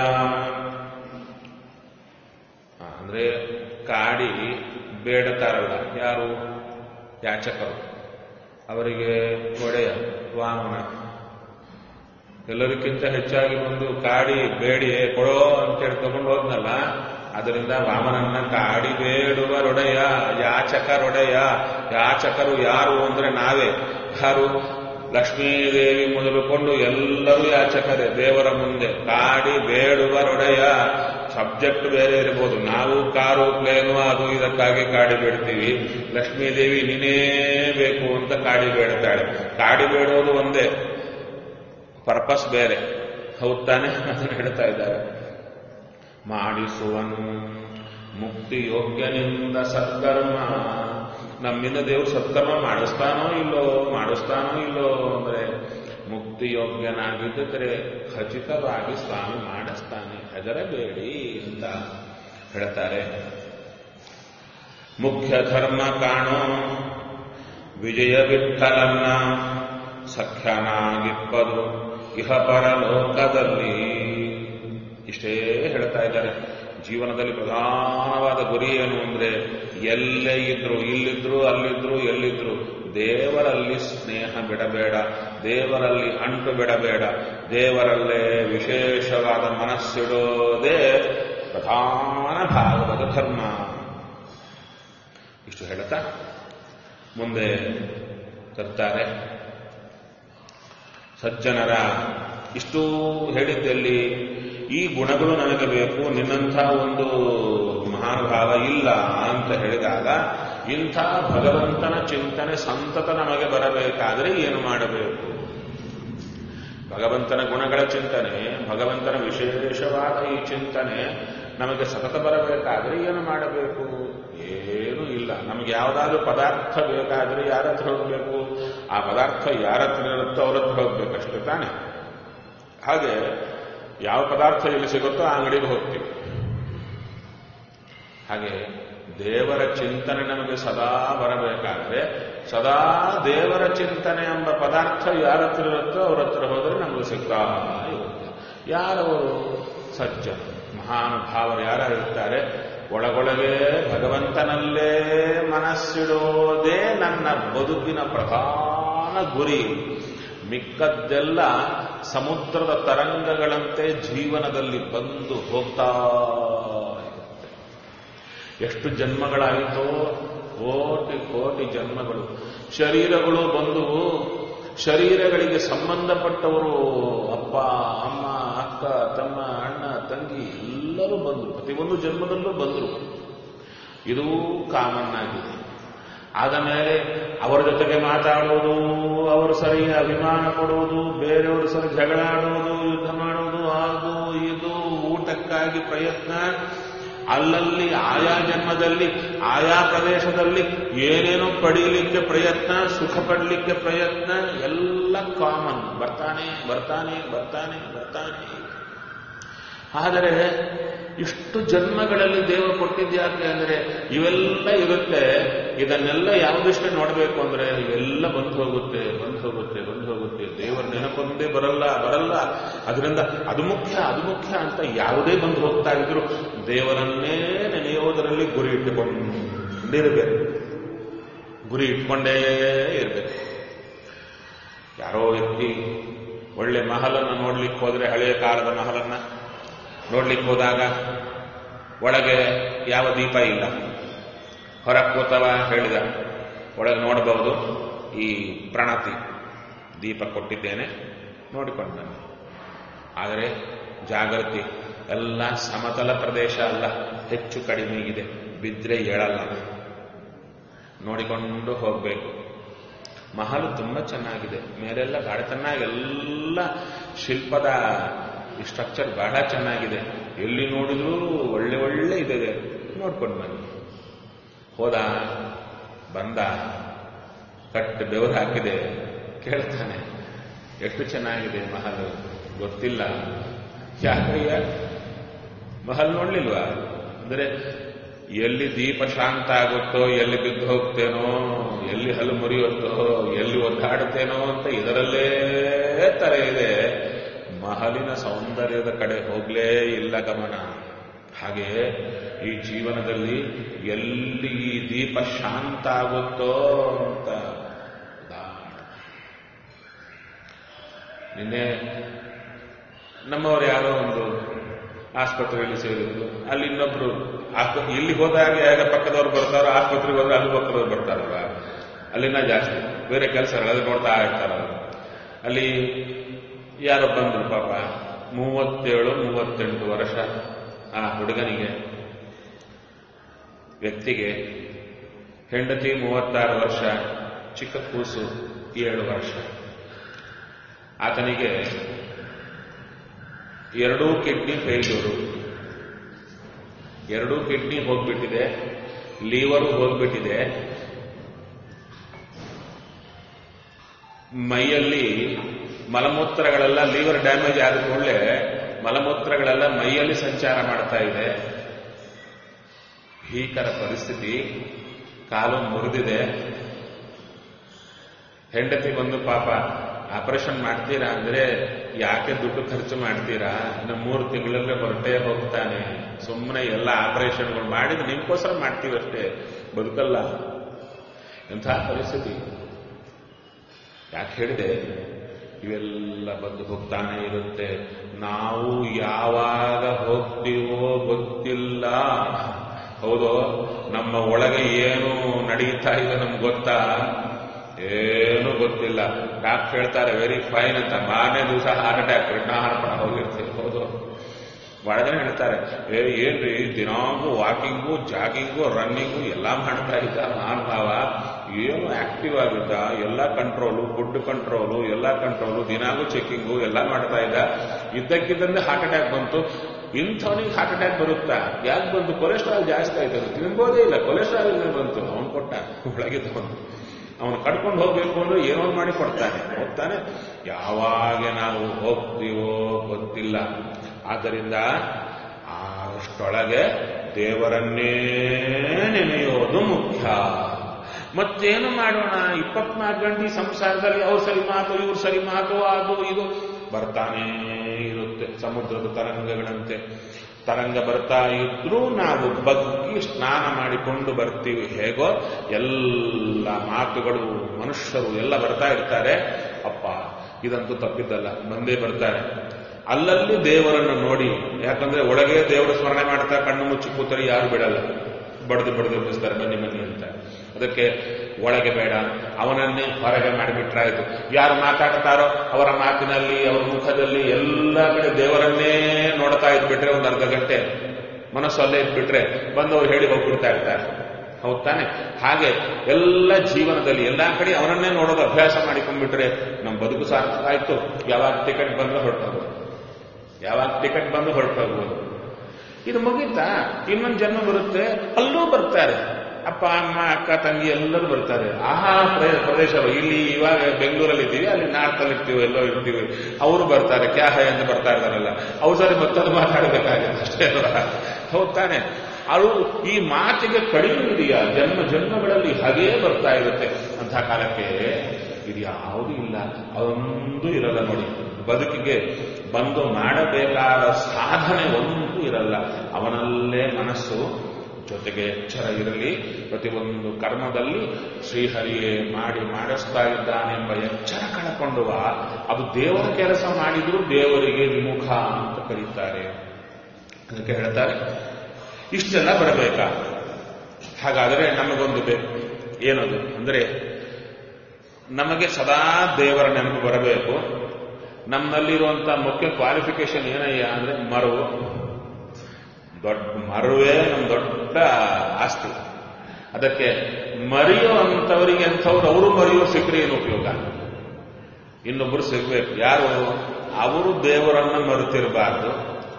A: ಅಂದ್ರೆ ಕಾಡಿ ಬೇಡತಾರಲ್ಲ ಯಾರು? ಯಾಚಕರು. ಅವರಿಗೆ ಒಡೆಯ ವಾಮನ ಎಲ್ಲರಿಗಿಂತ ಹೆಚ್ಚಾಗಿ ಬಂದು ಕಾಡಿ ಬೇಡಿ ಕೊಡೋ ಅಂತ ಹೇಳಿ ತಗೊಂಡು ಹೋದ್ನಲ್ಲ, ಅದರಿಂದ ವಾಮನನ್ನ ಕಾಡಿ ಬೇಡುವರೊಡೆಯ ಯಾಚಕರೊಡೆಯ. ಯಾಚಕರು ಯಾರು ಅಂದ್ರೆ ನಾವೇ. ಯಾರು? ಲಕ್ಷ್ಮೀದೇವಿ ಮೊದಲುಕೊಂಡು ಎಲ್ಲರೂ ಯಾಚಕರೇ ದೇವರ ಮುಂದೆ. ಕಾಡಿ ಬೇಡುವರೊಡೆಯ. ಸಬ್ಜೆಕ್ಟ್ ಬೇರೆ ಇರಬಹುದು, ನಾವು ಕಾರು ಪ್ಲೇನು ಅದು ಇದಕ್ಕಾಗಿ ಕಾಡಿ ಬೇಡ್ತೀವಿ. ಲಕ್ಷ್ಮೀದೇವಿ ನೀನೇ ಬೇಕು ಅಂತ ಕಾಡಿ ಬೇಡ್ತಾಳೆ. ಕಾಡಿ ಬೇಡೋದು ಒಂದೇ, ಪರ್ಪಸ್ ಬೇರೆ. ಹೌದು ತಾನೆ? ಅದನ್ನು ಹೇಳ್ತಾ ಇದ್ದಾರೆ. ಮಾಡಿಸುವನು ಮುಕ್ತಿ ಯೋಗ್ಯನಿಂದ ಸತ್ಕರ್ಮ. ನಮ್ಮಿಂದ ದೇವರು ಸತ್ಕರ್ಮ ಮಾಡಿಸ್ತಾನೋ ಇಲ್ಲೋ ಮಾಡಿಸ್ತಾನೋ ಇಲ್ಲೋ ಅಂದ್ರೆ ಮುಕ್ತಿ ಯೋಗ್ಯನಾಗಿದ್ದರೆ ಖಚಿತವಾಗಿ ಸ್ವಾಮಿ ಮಾಡಿಸ್ತಾನೆ, ಹೆದರಬೇಡಿ ಅಂತ ಹೇಳ್ತಾರೆ. ಮುಖ್ಯ ಧರ್ಮ ಕಾಣೋ ವಿಜಯ ವಿಠಲನ್ನ ಸಖ್ಯನಾಗಿಪ್ಪದು ಇಹ ಪರಲೋಕದಲ್ಲಿ. ಇಷ್ಟೇ ಹೇಳ್ತಾ ಇದ್ದಾರೆ. ಜೀವನದಲ್ಲಿ ಪ್ರಧಾನವಾದ ಗುರಿ ಏನು ಅಂದ್ರೆ ಎಲ್ಲೇ ಇದ್ರು, ಇಲ್ಲಿದ್ರು, ಅಲ್ಲಿದ್ರು, ಎಲ್ಲಿದ್ರು ದೇವರಲ್ಲಿ ಸ್ನೇಹ ಬಿಡಬೇಡ, ದೇವರಲ್ಲಿ ಅಂಟು ಬಿಡಬೇಡ, ದೇವರಲ್ಲೇ ವಿಶೇಷವಾದ ಮನಸ್ಸಿಡೋದೇ ಪ್ರಧಾನ ಭಾಗವತ ಧರ್ಮ. ಇಷ್ಟು ಹೇಳ್ತಾ ಮುಂದೆ ತರ್ತಾರೆ. ಸಜ್ಜನರ ಇಷ್ಟು ಹೇಳಿದ್ದಲ್ಲಿ ಈ ಗುಣಗಳು ನನಗೆ ಬೇಕು, ನಿನ್ನಂಥ ಒಂದು ಮಹಾನುಭಾವ ಇಲ್ಲ ಅಂತ ಹೇಳಿದಾಗ ಇಂಥ ಭಗವಂತನ ಚಿಂತನೆ ಸಂತತ ನಮಗೆ ಬರಬೇಕಾದರೆ ಏನು ಮಾಡಬೇಕು? ಭಗವಂತನ ಗುಣಗಳ ಚಿಂತನೆ, ಭಗವಂತನ ವಿಶೇಷವಾದ ಈ ಚಿಂತನೆ ನಮಗೆ ಸತತ ಬರಬೇಕಾದರೆ ಏನು ಮಾಡಬೇಕು? ಏನೂ ಇಲ್ಲ. ನಮಗೆ ಯಾವುದಾದ್ರೂ ಪದಾರ್ಥ ಬೇಕಾದರೆ ಯಾರ ಹತ್ರ ಹೋಗಬೇಕು? ಆ ಪದಾರ್ಥ ಯಾರ ಹತ್ರ ಇರುತ್ತೋ ಅವ್ರ ಹತ್ರ ಹೋಗ್ಬೇಕಷ್ಟೇ ತಾನೆ. ಹಾಗೆ ಯಾವ ಪದಾರ್ಥ ಎಲ್ಲಿ ಸಿಗುತ್ತೋ ಆ ಅಂಗಡಿಗೆ ಹೋಗ್ತೀವಿ. ಹಾಗೆ ದೇವರ ಚಿಂತನೆ ನಮಗೆ ಸದಾ ಬರಬೇಕಾದ್ರೆ ಸದಾ ದೇವರ ಚಿಂತನೆ ಎಂಬ ಪದಾರ್ಥ ಯಾರ ಹತ್ರ ಇರುತ್ತೋ ಅವ್ರ ಹತ್ರ ಹೋದರೆ ನಮಗೆ ಸಿಗ್ತಾ ಇರುತ್ತೆ. ಯಾರವರು? ಸಜ್ಜನ ಮಹಾನುಭಾವರು ಯಾರು ಇರ್ತಾರೆ? ಒಳಗೊಳಗೆ ಭಗವಂತನಲ್ಲೇ ಮನಸ್ಸಿಡೋದೇ ನನ್ನ ಬದುಕಿನ ಪ್ರಧಾನ ಗುರಿ. ಮಿಕ್ಕದ್ದೆಲ್ಲ ಸಮುದ್ರದ ತರಂಗಗಳಂತೆ ಜೀವನದಲ್ಲಿ ಬಂದು ಹೋಗ್ತಾ ಇರುತ್ತೆ. ಎಷ್ಟು ಜನ್ಮಗಳಾಯಿತೋ, ಕೋಟಿ ಕೋಟಿ ಜನ್ಮಗಳು. ಶರೀರಗಳು ಬಂದು ಶರೀರಗಳಿಗೆ ಸಂಬಂಧಪಟ್ಟವರು ಅಪ್ಪ, ಅಮ್ಮ, ಅಕ್ಕ, ತಮ್ಮ, ಅಣ್ಣ, ತಂಗಿ ಎಲ್ಲರೂ ಬಂದರು. ಪ್ರತಿಯೊಂದು ಜನ್ಮದಲ್ಲೂ ಬಂದರು. ಇದು ಕಾಮನ್ ಆಗಿದೆ. ಆದ ಮೇಲೆ ಅವರ ಜೊತೆಗೆ ಮಾತಾಡೋದು, ಅವರು ಸರಿ ಅಭಿಮಾನ ಕೊಡುವುದು, ಬೇರೆಯವರು ಸರಿ ಜಗಳ ಆಡುವುದು, ಯುದ್ಧ ಮಾಡುವುದು, ಅದು ಇದು, ಊಟಕ್ಕಾಗಿ ಪ್ರಯತ್ನ, ಅಲ್ಲಲ್ಲಿ ಆಯಾ ಜನ್ಮದಲ್ಲಿ ಆಯಾ ಪ್ರದೇಶದಲ್ಲಿ ಏನೇನೋ ಪಡೀಲಿಕ್ಕೆ ಪ್ರಯತ್ನ, ಸುಖ ಪಡಲಿಕ್ಕೆ ಪ್ರಯತ್ನ, ಎಲ್ಲ ಕಾಮನ್. ಬರ್ತಾನೆ ಬರ್ತಾನೆ ಬರ್ತಾನೆ ಬರ್ತಾನೆ. ಆದರೆ ಇಷ್ಟು ಜನ್ಮಗಳಲ್ಲಿ ದೇವ ಕೊಟ್ಟಿದ್ಯಾಕೆ ಅಂದರೆ ಇವೆಲ್ಲ ಇರುತ್ತೆ. ಇದನ್ನೆಲ್ಲ ಯಾವುದಷ್ಟೇ ನೋಡಬೇಕು ಅಂದ್ರೆ ಇವೆಲ್ಲ ಬಂದು ಹೋಗುತ್ತೆ ಬಂದು ಹೋಗುತ್ತೆ ಬಂದು ಹೋಗುತ್ತೆ. ದೇವರ ನೆನಪೊಂದೇ ಬರಲ್ಲ ಬರಲ್ಲ ಅದರಿಂದ ಅದು ಮುಖ್ಯ ಅದು ಮುಖ್ಯ ಅಂತ ಯಾವುದೇ ಬಂದು ಹೋಗ್ತಾ ಇದ್ರು ದೇವರನ್ನೇ ನೆನೆಯೋದರಲ್ಲಿ ಗುರಿ ಇಟ್ಟುಕೊಂಡಿರಬೇಕು. ಗುರಿ ಇಟ್ಕೊಂಡೇ ಇರಬೇಕು. ಯಾರೋ ವ್ಯಕ್ತಿ ಒಳ್ಳೆ ಮಹಲನ್ನು ನೋಡ್ಲಿಕ್ಕೆ ಹೋದ್ರೆ, ಹಳೆಯ ಕಾಲದ ಮಹಲನ್ನ ನೋಡ್ಲಿಕ್ಕೆ ಹೋದಾಗ ಒಳಗೆ ಯಾವ ದೀಪ ಇಲ್ಲ. ಹೊರ ಕೂತವ ಹೇಳಿದ, ಒಳಗೆ ನೋಡಬಹುದು, ಈ ಪ್ರಣತಿ ದೀಪ ಕೊಟ್ಟಿದ್ದೇನೆ ನೋಡಿಕೊಂಡ. ಆದರೆ ಜಾಗೃತಿ, ಎಲ್ಲ ಸಮತಲ ಪ್ರದೇಶ ಅಲ್ಲ, ಹೆಚ್ಚು ಕಡಿಮೆಗಿದೆ, ಬಿದ್ದರೆ ಏಳಲ್ಲ, ನೋಡಿಕೊಂಡು ಹೋಗಬೇಕು. ಮಹಲು ತುಂಬ ಚೆನ್ನಾಗಿದೆ, ಮೇಲೆಲ್ಲ ಬಹಳ ಚೆನ್ನಾಗಿ ಎಲ್ಲ ಶಿಲ್ಪದ ಸ್ಟ್ರಕ್ಚರ್ ಬಹಳ ಚೆನ್ನಾಗಿದೆ. ಎಲ್ಲಿ ನೋಡಿದ್ರು ಒಳ್ಳೆ ಒಳ್ಳೆ ಇದೆ, ನೋಡ್ಕೊಂಡು ಬನ್ನಿ. ಹೋದ, ಬಂದ, ಕಟ್ಟು ಬೆವರು ಹಾಕಿದೆ, ಕೇಳ್ತಾನೆ ಎಷ್ಟು ಚೆನ್ನಾಗಿದೆ ಮಹಲ್, ಗೊತ್ತಿಲ್ಲ. ಯಾಕಯ್ಯ ಮಹಲ್ ನೋಡ್ಲಿಲ್ವಾ ಅಂದರೆ, ಎಲ್ಲಿ ದೀಪ ಶಾಂತ ಆಗುತ್ತೋ, ಎಲ್ಲಿ ಬಿದ್ದು ಹೋಗ್ತೇನೋ, ಎಲ್ಲಿ ಹಲ್ಲು ಮುರಿಯುತ್ತೋ, ಎಲ್ಲಿ ಒದ್ದಾಡುತ್ತೇನೋ ಅಂತ ಇದರಲ್ಲೇ ತಲೆ ಇದೆ. ಮಹಲಿನ ಸೌಂದರ್ಯದ ಕಡೆ ಹೋಗ್ಲೇ ಇಲ್ಲ ಗಮನ. ಹಾಗೆ ಈ ಜೀವನದಲ್ಲಿ ಎಲ್ಲಿ ಈ ದೀಪ ಶಾಂತ ಆಗುತ್ತೋ ಅಂತ. ನಿನ್ನೆ ನಮ್ಮವರು ಯಾರೋ ಒಂದು ಆಸ್ಪತ್ರೆಯಲ್ಲಿ ಸೇರಿದ್ರು. ಅಲ್ಲಿ ಇನ್ನೊಬ್ರು ಆಸ್ಪತ್ರೆ, ಇಲ್ಲಿ ಹೋದಾಗ ಯಾರ ಪಕ್ಕದವ್ರು ಬರ್ತಾರೋ, ಆಸ್ಪತ್ರೆಗೆ ಹೋದ್ರೆ ಅಲ್ಲಿ ಪಕ್ಕದವ್ರು ಬರ್ತಾರಲ್ಲ, ಅಲ್ಲಿನ ಜಾಸ್ತಿ ಬೇರೆ ಕೆಲಸಗಳಲ್ಲಿ ನೋಡ್ತಾ ಇರ್ತಾರಲ್ಲ. ಅಲ್ಲಿ ಯಾರೋ ಬಂದ್ರು ಪಾಪ, ಮೂವತ್ತೇಳು ಮೂವತ್ತೆಂಟು ವರ್ಷ ಆ ಹುಡುಗನಿಗೆ, ವ್ಯಕ್ತಿಗೆ. ಹೆಂಡತಿ ಮೂವತ್ತಾರು ವರ್ಷ, ಚಿಕ್ಕ ಕೂಸು ಏಳು ವರ್ಷ. ಆತನಿಗೆ ಎರಡೂ ಕಿಡ್ನಿ ಫೇಲ್ಯೂರು, ಎರಡೂ ಕಿಡ್ನಿ ಹೋಗ್ಬಿಟ್ಟಿದೆ, ಲೀವರು ಹೋಗ್ಬಿಟ್ಟಿದೆ, ಮೈಯಲ್ಲಿ ಮಲಮೂತ್ರಗಳೆಲ್ಲ, ಲೀವರ್ ಡ್ಯಾಮೇಜ್ ಆದ ಕೂಡಲೇ ಮಲಮೂತ್ರಗಳೆಲ್ಲ ಮೈಯಲ್ಲಿ ಸಂಚಾರ ಮಾಡ್ತಾ ಇದೆ. ಭೀಕರ ಪರಿಸ್ಥಿತಿ, ಕಾಲು ಮುರಿದಿದೆ. ಹೆಂಡತಿ ಬಂದು ಪಾಪ ಆಪರೇಷನ್ ಮಾಡ್ತೀರಾ ಅಂದ್ರೆ, ಯಾಕೆ ದುಡ್ಡು ಖರ್ಚು ಮಾಡ್ತೀರಾ, ಇನ್ನು ಮೂರು ತಿಂಗಳಲ್ಲೇ ಹೊರಟೇ ಹೋಗ್ತಾನೆ, ಸುಮ್ಮನೆ ಎಲ್ಲ ಆಪರೇಷನ್ಗಳು ಮಾಡಿದ್ರೆ ನಿಮ್ಗೋಸ್ಕರ ಮಾಡ್ತೀವಷ್ಟೇ, ಬದುಕಲ್ಲ. ಎಂಥ ಪರಿಸ್ಥಿತಿ. ಯಾಕೆ ಹೇಳಿದೆ, ಇವೆಲ್ಲ ಬಂದು ಹೋಗ್ತಾನೆ ಇರುತ್ತೆ. ನಾವು ಯಾವಾಗ ಹೋಗ್ತೀವೋ ಗೊತ್ತಿಲ್ಲ. ಹೌದು, ನಮ್ಮ ಒಳಗೆ ಏನು ನಡೀತಾ ಇದೆ ನಮ್ಗೆ ಗೊತ್ತಾ? ಏನೂ ಗೊತ್ತಿಲ್ಲ. ಡಾಕ್ಟರ್ ಹೇಳ್ತಾರೆ ವೆರಿ ಫೈನ್ ಅಂತ, ಮಾರನೇ ದಿವಸ ಹಾರ್ಟ್ ಅಟ್ಯಾಕ್, ಋಣಾರ್ಪಣ ಹೋಗಿರ್ತೀವಿ. ಹೌದು, ಒಳಗನೆ ಹೇಳ್ತಾರೆ, ಏ ಏನ್ರಿ ದಿನಾಂಗೂ ವಾಕಿಂಗು, ಜಾಗಿಂಗು, ರನ್ನಿಂಗು ಎಲ್ಲ ಮಾಡ್ತಾ ಇದ್ದ ಮಹಾನುಭಾವ, ಏನು ಆಕ್ಟಿವ್ ಆಗಿದ್ದ, ಎಲ್ಲ ಕಂಟ್ರೋಲು, ಫುಡ್ ಕಂಟ್ರೋಲು, ಎಲ್ಲ ಕಂಟ್ರೋಲು, ದಿನಾಗೂ ಚೆಕಿಂಗು ಎಲ್ಲ ಮಾಡ್ತಾ ಇದ್ದ. ಇದ್ದಕ್ಕಿದ್ದಂತೆ ಹಾರ್ಟ್ ಅಟ್ಯಾಕ್ ಬಂತು. ಇಂಥವನಿಗೆ ಹಾರ್ಟ್ ಅಟ್ಯಾಕ್ ಬರುತ್ತಾ? ಯಾಕೆ ಬಂತು? ಕೊಲೆಸ್ಟ್ರಾಲ್ ಜಾಸ್ತಿ ಆಯ್ತು, ತಿನ್ಬೋದೇ ಇಲ್ಲ, ಕೊಲೆಸ್ಟ್ರಾಲ್ ಇಲ್ಲ ಬಂತು. ಅವನು ಕೊಟ್ಟ, ಒಳಗಿದ್ದವನು. ಅವನು ಕಟ್ಕೊಂಡು ಹೋಗ್ಬೇಕು ಅಂದ್ರೆ ಏನೋ ಮಾಡಿ ಕೊಡ್ತಾನೆ, ಹೋಗ್ತಾನೆ. ಯಾವಾಗ ನಾವು ಹೋಗ್ತೀವೋ ಗೊತ್ತಿಲ್ಲ. ಆದ್ದರಿಂದ ಅಷ್ಟೊಳಗೆ ದೇವರನ್ನೇ ನೆನೆಯೋದು ಮುಖ್ಯ. ಮತ್ತೇನು ಮಾಡೋಣ? ಇಪ್ಪತ್ನಾಲ್ಕು ಗಂಟೆ ಸಂಸಾರದಲ್ಲಿ ಅವ್ರು ಸರಿ ಮಾತು, ಇವ್ರು ಸರಿ ಮಾತು, ಅದು ಇದು ಬರ್ತಾನೇ ಇರುತ್ತೆ. ಸಮುದ್ರದ ತರಂಗಗಳಂತೆ ತರಂಗ ಬರ್ತಾ ಇದ್ರೂ ನಾವು ಬಗ್ಗಿ ಸ್ನಾನ ಮಾಡಿಕೊಂಡು ಬರ್ತೀವಿ. ಹೇಗೋ ಎಲ್ಲ ಮಾತುಗಳು, ಮನುಷ್ಯರು ಎಲ್ಲ ಬರ್ತಾ ಇರ್ತಾರೆ. ಅಪ್ಪ ಇದಂತೂ ತಪ್ಪಿದ್ದಲ್ಲ, ಬಂದೇ ಬರ್ತಾರೆ. ಅಲ್ಲಲ್ಲಿ ದೇವರನ್ನು ನೋಡಿ, ಯಾಕಂದ್ರೆ ಒಳಗೆ ದೇವರ ಸ್ಮರಣೆ ಮಾಡ್ತಾ ಕಣ್ಣು ಮುಚ್ಚಿ ಕೂತರೆ ಯಾರು ಬಿಡಲ್ಲ, ಬಡ್ದು ಬಡ್ದು ಎಬ್ಬಿಸ್ತಾರೆ ಬನ್ನಿ ಬನ್ನಿ ಅಂತ. ಅದಕ್ಕೆ ಒಳಗೆ ಬೇಡ, ಅವನನ್ನೇ ಹೊರಗೆ ಮಾಡಿಬಿಟ್ರಾಯ್ತು. ಯಾರು ಮಾತಾಡ್ತಾರೋ ಅವರ ಮಾತಿನಲ್ಲಿ, ಅವರ ಮುಖದಲ್ಲಿ ಎಲ್ಲ ಕಡೆ ದೇವರನ್ನೇ ನೋಡ್ತಾ ಇದ್ಬಿಟ್ರೆ ಒಂದು ಅರ್ಧ ಗಂಟೆ ಮನಸ್ಸು ಅಲ್ಲೇ ಇದ್ಬಿಟ್ರೆ ಬಂದವರು ಹೇಳಿ ಹೋಗ್ಬಿಡ್ತಾ ಇರ್ತಾರೆ. ಹೌದು ತಾನೆ? ಹಾಗೆ ಎಲ್ಲ ಜೀವನದಲ್ಲಿ ಎಲ್ಲಾ ಕಡೆ ಅವನನ್ನೇ ನೋಡೋದು ಅಭ್ಯಾಸ ಮಾಡಿಕೊಂಡ್ಬಿಟ್ರೆ ನಮ್ಮ ಬದುಕು ಸಾರ್ಥಕ ಆಯ್ತು. ಯಾವಾಗ ಟಿಕೆಟ್ ಬಂದು ಹೊರಟೋದು, ಯಾವಾಗ ಟಿಕೆಟ್ ಬಂದು ಹೊರಟೋಗ್ಬೋದು. ಇದು ಮುಗಿತಾ, ಇನ್ನೊಂದು ಜನ್ಮ ಬರುತ್ತೆ, ಅಲ್ಲೂ ಬರ್ತಾರೆ. ಅಪ್ಪ ಅಮ್ಮ ಅಕ್ಕ ತಂಗಿ ಎಲ್ಲರೂ ಬರ್ತಾರೆ. ಆಹಾ ಪ್ರದೇಶ, ಇಲ್ಲಿ ಇವಾಗ ಬೆಂಗಳೂರಲ್ಲಿ ಇದ್ದೀವಿ, ಅಲ್ಲಿ ನಾರ್ತ್ ಅಲ್ಲಿ ಇರ್ತೀವಿ, ಎಲ್ಲೋ ಇರ್ತೀವಿ, ಅವರು ಬರ್ತಾರೆ. ಕ್ಯಾ ಹೈ ಅಂತ ಬರ್ತಾ ಇದ್ದಾರಲ್ಲ, ಅವ್ರ ಸರಿ ಮತ್ತೊಂದು ಮಾತಾಡಬೇಕಾಗುತ್ತೆ ಅಷ್ಟೇ ಅಲ್ವಾ? ಹೌದು ತಾನೆ? ಅದು ಈ ಮಾತಿಗೆ ಕಡಿಮೆ ಇದೆಯಾ? ಜನ್ಮ ಜನ್ಮಗಳಲ್ಲಿ ಹಾಗೇ ಬರ್ತಾ ಇರುತ್ತೆ. ಅಂಥ ಕಾಲಕ್ಕೆ ಇದು ಯಾವುದೂ ಇಲ್ಲ, ಅದೊಂದು ಇರಲ್ಲ ನೋಡಿ. ಬದುಕಿಗೆ ಬಂದು ಮಾಡಬೇಕಾದ ಸಾಧನೆ ಒಂದು ಇರಲ್ಲ. ಅವನಲ್ಲೇ ಮನಸ್ಸು, ಜೊತೆಗೆ ಎಚ್ಚರ ಇರಲಿ. ಪ್ರತಿಯೊಂದು ಕರ್ಮದಲ್ಲಿ ಶ್ರೀಹರಿಯೇ ಮಾಡಿ ಮಾಡಿಸ್ತಾ ಇದ್ದಾನೆಂಬ ಎಚ್ಚರ ಕಳಕೊಂಡುವ ಅದು ದೇವರ ಕೆಲಸ ಮಾಡಿದ್ರು ದೇವರಿಗೆ ವಿಮುಖ ಅಂತ ಕರೀತಾರೆ. ಅದಕ್ಕೆ ಹೇಳ್ತಾರೆ ಇಷ್ಟೆಲ್ಲ ಬರಬೇಕಾ? ಹಾಗಾದರೆ ನಮಗೊಂದು ಬೇಕು. ಏನದು ಅಂದರೆ, ನಮಗೆ ಸದಾ ದೇವರ ನೆನಪು ಬರಬೇಕು. ನಮ್ಮಲ್ಲಿರುವಂತಹ ಮುಖ್ಯ ಕ್ವಾಲಿಫಿಕೇಶನ್ ಏನಯ್ಯ ಅಂದ್ರೆ ಮರವು. ದೊಡ್ಡ ಮರುವೇ ನಮ್ಮ ದೊಡ್ಡ ಆಸ್ತಿ. ಅದಕ್ಕೆ ಮರೆಯುವಂಥವರಿಗೆ ಅಂಥವ್ರು, ಅವರು ಮರೆಯೋ ಸಿಕ್ಕರೆ ಏನು ಉಪಯೋಗ? ಇನ್ನೊಬ್ಬರು ಸಿಗ್ಬೇಕು. ಯಾರು? ಅವರು ದೇವರನ್ನ ಮರೆತಿರಬಾರ್ದು,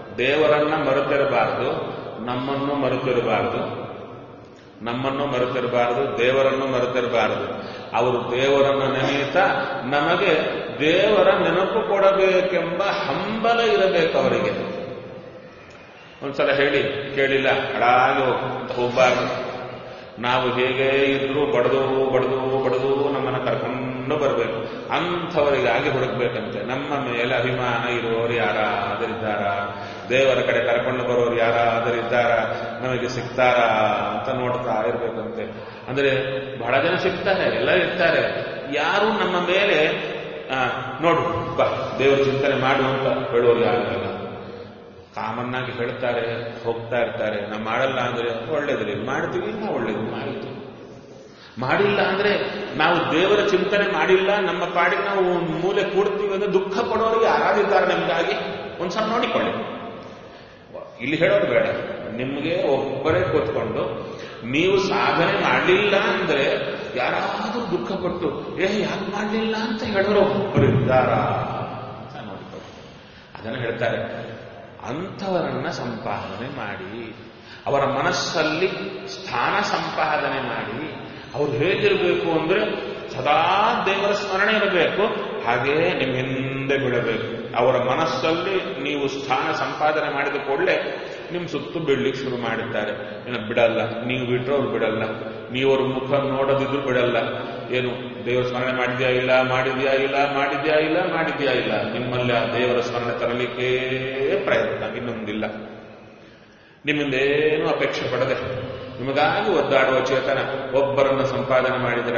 A: ದೇವರನ್ನ ಮರೆತಿರಬಾರದು, ನಮ್ಮನ್ನು ಮರೆತಿರಬಾರದು, ನಮ್ಮನ್ನು ಮರೆತಿರಬಾರದು, ದೇವರನ್ನು ಮರೆತಿರಬಾರದು. ಅವರು ದೇವರನ್ನು ನೆನೆಯುತ್ತಾ ನಮಗೆ ದೇವರ ನೆನಪು ಕೊಡಬೇಕೆಂಬ ಹಂಬಲ ಇರಬೇಕು ಅವರಿಗೆ. ಒಂದ್ಸಲ ಹೇಳಿ ಕೇಳಿಲ್ಲ ಹಾಳಾಗಿ ಅಂತ ಹೋಗಬಾರ್ದು. ನಾವು ಹೇಗೆ ಇದ್ರೂ ಬಡದು ಬಡದು ಬಡದು ನಮ್ಮನ್ನು ಕರ್ಕೊಂಡು ಬರಬೇಕು. ಅಂಥವರಿಗಾಗಿ ಹುಡುಕ್ಬೇಕಂತೆ. ನಮ್ಮ ಮೇಲೆ ಅಭಿಮಾನ ಇರುವವರು ಯಾರಾದರಿದ್ದಾರ, ದೇವರ ಕಡೆ ಕರ್ಕೊಂಡು ಬರೋರು ಯಾರಾದರಿದ್ದಾರ, ನಮಗೆ ಸಿಗ್ತಾರಾ ಅಂತ ನೋಡ್ತಾ ಇರ್ಬೇಕಂತೆ. ಅಂದ್ರೆ ಬಹಳ ಜನ ಸಿಗ್ತಾರೆ, ಎಲ್ಲ ಇರ್ತಾರೆ. ಯಾರು ನಮ್ಮ ಮೇಲೆ ನೋಡು ಬಾ ದೇವರ ಚಿಂತನೆ ಮಾಡು ಅಂತ ಹೇಳೋರು ಯಾರಿಲ್ಲ. ಕಾಮನ್ ಆಗಿ ಹೇಳ್ತಾರೆ, ಹೋಗ್ತಾ ಇರ್ತಾರೆ. ನಾವು ಮಾಡಲ್ಲ ಅಂದ್ರೆ ಒಳ್ಳೇದ್ರಿ, ಮಾಡ್ತೀವಿ ನಾವು ಒಳ್ಳೇದು ಮಾಡಿತು. ಮಾಡಿಲ್ಲ ಅಂದ್ರೆ ನಾವು ದೇವರ ಚಿಂತನೆ ಮಾಡಿಲ್ಲ, ನಮ್ಮ ಪಾಡಿಗೆ ನಾವು ಮೂಲೆ ಕೂಡ್ತೀವಿ ಅಂದ್ರೆ ದುಃಖ ಪಡೋರು ಯಾರಾದಿದ್ದಾರೆ ನಮಗಾಗಿ ಒಂದ್ಸಲ ನೋಡಿಕೊಳ್ಳಿ. ಇಲ್ಲಿ ಹೇಳೋದು ಬೇಡ, ನಿಮಗೆ ಒಬ್ಬರೇ ಕೂತ್ಕೊಂಡು ನೀವು ಸಾಧನೆ ಮಾಡಲಿಲ್ಲ ಅಂದ್ರೆ ಯಾರಾದ್ರೂ ದುಃಖಪಟ್ಟು ಏ ಯಾಕೆ ಮಾಡಲಿಲ್ಲ ಅಂತ ಹೇಳೋರು ಒಬ್ಬರು ಇದ್ದಾರಾ ಅಂತ ನೋಡಿಕೊಳ್ಳಿ. ಅದನ್ನು ಹೇಳ್ತಾರೆ, ಅಂಥವರನ್ನ ಸಂಪಾದನೆ ಮಾಡಿ, ಅವರ ಮನಸ್ಸಲ್ಲಿ ಸ್ಥಾನ ಸಂಪಾದನೆ ಮಾಡಿ. ಅವ್ರು ಹೇಗಿರಬೇಕು ಅಂದ್ರೆ ಸದಾ ದೇವರ ಸ್ಮರಣೆ ಇರಬೇಕು, ಹಾಗೇ ನಿಮ್ಮ ಹಿಂದೆ ಬಿಡಬೇಕು. ಅವರ ಮನಸ್ಸಲ್ಲಿ ನೀವು ಸ್ಥಾನ ಸಂಪಾದನೆ ಮಾಡಿದ ಕೂಡಲೇ ನಿಮ್ಮ ಸುತ್ತು ಬಿಡ್ಲಿಕ್ಕೆ ಶುರು ಮಾಡಿದ್ದಾರೆ. ಇನ್ನು ಬಿಡಲ್ಲ, ನೀವು ಬಿಟ್ಟರೆ ಅವ್ರು ಬಿಡಲ್ಲ, ನೀವವ್ರ ಮುಖ ನೋಡೋದಿದ್ರು ಬಿಡಲ್ಲ. ಏನು ದೇವರ ಸ್ಮರಣೆ ಮಾಡಿದ್ಯಾ ಇಲ್ಲ, ಮಾಡಿದ್ಯಾ ಇಲ್ಲ, ಮಾಡಿದ್ಯಾ ಇಲ್ಲ, ಮಾಡಿದ್ಯಾ ಇಲ್ಲ, ನಿಮ್ಮಲ್ಲಿ ಆ ದೇವರ ಸ್ಮರಣೆ ತರಲಿಕ್ಕೆ ಪ್ರಯತ್ನ, ಇನ್ನೊಂದಿಲ್ಲ. ನಿಮ್ಮಿಂದೇನು ಅಪೇಕ್ಷೆ ಪಡದೆ ನಿಮಗಾಗಿ ಒದ್ದಾಡುವ ಚೇತನ ಒಬ್ಬರನ್ನ ಸಂಪಾದನೆ ಮಾಡಿದಿರ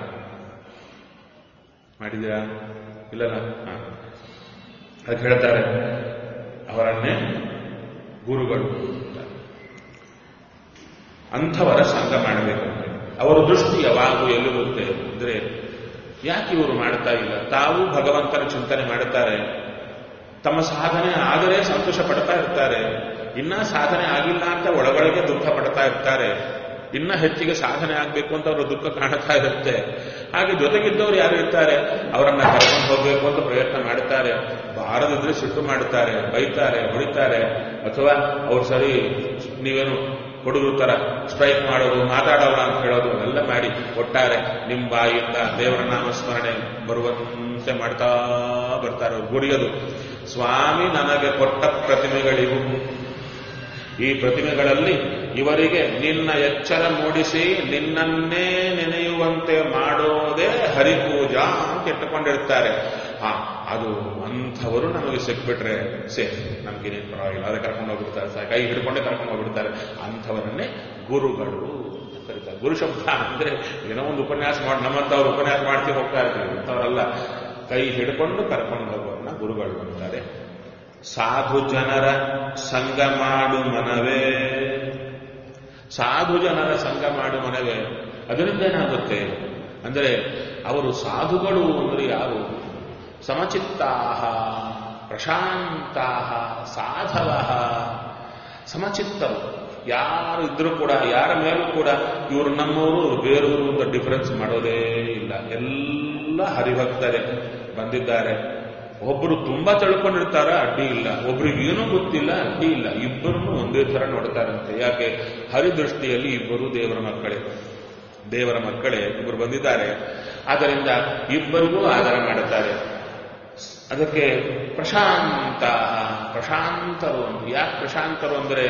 A: ಮಾಡಿದಿರಾ ಇಲ್ಲಲ್ಲ? ಅದಕ್ಕೆ ಹೇಳ್ತಾರೆ, ಅವರನ್ನೇ ಗುರುಗಳು. ಅಂಥವರ ಸಂಘ ಮಾಡಬೇಕಂತೆ. ಅವರ ದೃಷ್ಟಿ ಯಾವಾಗೂ ಎಲ್ಲಿರುತ್ತೆ ಅಂದ್ರೆ, ಯಾಕೆ ಇವರು ಮಾಡ್ತಾ ಇಲ್ಲ? ತಾವು ಭಗವಂತನ ಚಿಂತನೆ ಮಾಡುತ್ತಾರೆ, ತಮ್ಮ ಸಾಧನೆ ಆದರೆ ಸಂತೋಷ ಪಡ್ತಾ ಇರ್ತಾರೆ, ಇನ್ನ ಸಾಧನೆ ಆಗಿಲ್ಲ ಅಂತ ಒಳಗೊಳಗೆ ದುಃಖ ಪಡ್ತಾ ಇರ್ತಾರೆ, ಇನ್ನ ಹೆಚ್ಚಿಗೆ ಸಾಧನೆ ಆಗಬೇಕು ಅಂತ ಅವರು ದುಃಖ ಕಾಣ್ತಾ ಇರುತ್ತೆ. ಹಾಗೆ ಜೊತೆಗಿದ್ದವರು ಯಾರು ಇರ್ತಾರೆ, ಅವರನ್ನ ಕರ್ಕೊಂಡು ಹೋಗಬೇಕು ಅಂತ ಪ್ರಯತ್ನ ಮಾಡುತ್ತಾರೆ. ಬಾರದಿದ್ರೆ ಸಿಟ್ಟು ಮಾಡುತ್ತಾರೆ, ಬೈತಾರೆ, ಹೊಡಿತಾರೆ, ಅಥವಾ ಅವ್ರು ಸರಿ ನೀವೇನು ಹುಡುಗರು ತರ ಸ್ಟ್ರೈಕ್ ಮಾಡೋದು, ಮಾತಾಡೋಲ್ಲ ಅಂತ ಹೇಳೋದು ಎಲ್ಲ ಮಾಡಿ ಒಟ್ಟಾರೆ ನಿಮ್ಮ ಬಾಯಿಂದ ದೇವರ ನಾಮಸ್ಮರಣೆ ಬರುವಂತೆ ಮಾಡ್ತಾ ಬರ್ತಾರೆ. ಅವ್ರು ಗುರಿಯೋದು ಸ್ವಾಮಿ ನನಗೆ ಕೊಟ್ಟ ಪ್ರತಿಮೆಗಳಿವು, ಈ ಪ್ರತಿಮೆಗಳಲ್ಲಿ ಇವರಿಗೆ ನಿನ್ನ ಎಚ್ಚರ ಮೂಡಿಸಿ ನಿನ್ನನ್ನೇ ನೆನೆಯುವಂತೆ ಮಾಡೋದೇ ಹರಿಪೂಜಾ ಅಂತ ಇಟ್ಟುಕೊಂಡಿರ್ತಾರೆ. ಹಾ, ಅದು ಅಂಥವರು ನಮಗೆ ಸಿಕ್ಬಿಟ್ರೆ ಸೇಫ್, ನಮ್ಗೇನೇನು ಪರವಾಗಿಲ್ಲ, ಅದೇ ಕರ್ಕೊಂಡು ಹೋಗ್ಬಿಡ್ತಾರೆ, ಕೈ ಹಿಡ್ಕೊಂಡೇ ಕರ್ಕೊಂಡು ಹೋಗ್ಬಿಡ್ತಾರೆ. ಅಂಥವರನ್ನೇ ಗುರುಗಳು ಕರೀತಾರೆ. ಗುರು ಶಬ್ದ ಅಂದ್ರೆ ಏನೋ ಒಂದು ಉಪನ್ಯಾಸ ಮಾಡಿ ನಮ್ಮಂಥವ್ರು ಉಪನ್ಯಾಸ ಮಾಡ್ತೀವಿ ಹೋಗ್ತಾ ಇರ್ತೀವಿ, ಅಂಥವರಲ್ಲ, ಕೈ ಹಿಡ್ಕೊಂಡು ಕರ್ಕೊಂಡು ಹೋಗೋರನ್ನ ಗುರುಗಳು ಅಂತಾರೆ. ಸಾಧು ಜನರ ಸಂಗ ಮಾಡು ಮನವೇ, ಸಾಧು ಜನರ ಸಂಗ ಮಾಡು ಮನವೇ. ಅದರಿಂದ ಏನಾಗುತ್ತೆ ಅಂದರೆ, ಅವರು ಸಾಧುಗಳು ಅಂದರೆ ಯಾರು? ಸಮಚಿತ್ತಾಹ ಪ್ರಶಾಂತಾಹ ಸಾಧವಃ. ಸಮಚಿತ್ತರು ಯಾರು ಇದ್ರೂ ಕೂಡ, ಯಾರ ಮೇಲೂ ಕೂಡ ಇವರು ನಮ್ಮವರು ಬೇರೂರು ಅಂತ ಡಿಫರೆನ್ಸ್ ಮಾಡೋದೇ ಇಲ್ಲ. ಎಲ್ಲ ಹರಿಭಕ್ತರೇ ಬಂದಿದ್ದಾರೆ. ಒಬ್ಬರು ತುಂಬಾ ತಿಳ್ಕೊಂಡಿರ್ತಾರ, ಅಡ್ಡಿ ಇಲ್ಲ. ಒಬ್ರಿಗೆ ಏನೂ ಗೊತ್ತಿಲ್ಲ, ಅಡ್ಡಿ ಇಲ್ಲ. ಇಬ್ಬರನ್ನು ಒಂದೇ ತರ ನೋಡ್ತಾರಂತೆ. ಯಾಕೆ? ಹರಿದೃಷ್ಟಿಯಲ್ಲಿ ಇಬ್ಬರು ದೇವರ ಮಕ್ಕಳೇ, ದೇವರ ಮಕ್ಕಳೇ ಇಬ್ಬರು ಬಂದಿದ್ದಾರೆ. ಆದ್ದರಿಂದ ಇಬ್ಬರಿಗೂ ಆದರ ಮಾಡುತ್ತಾರೆ. ಅದಕ್ಕೆ ಪ್ರಶಾಂತ ಪ್ರಶಾಂತರು. ಯಾಕೆ ಪ್ರಶಾಂತರು ಅಂದರೆ,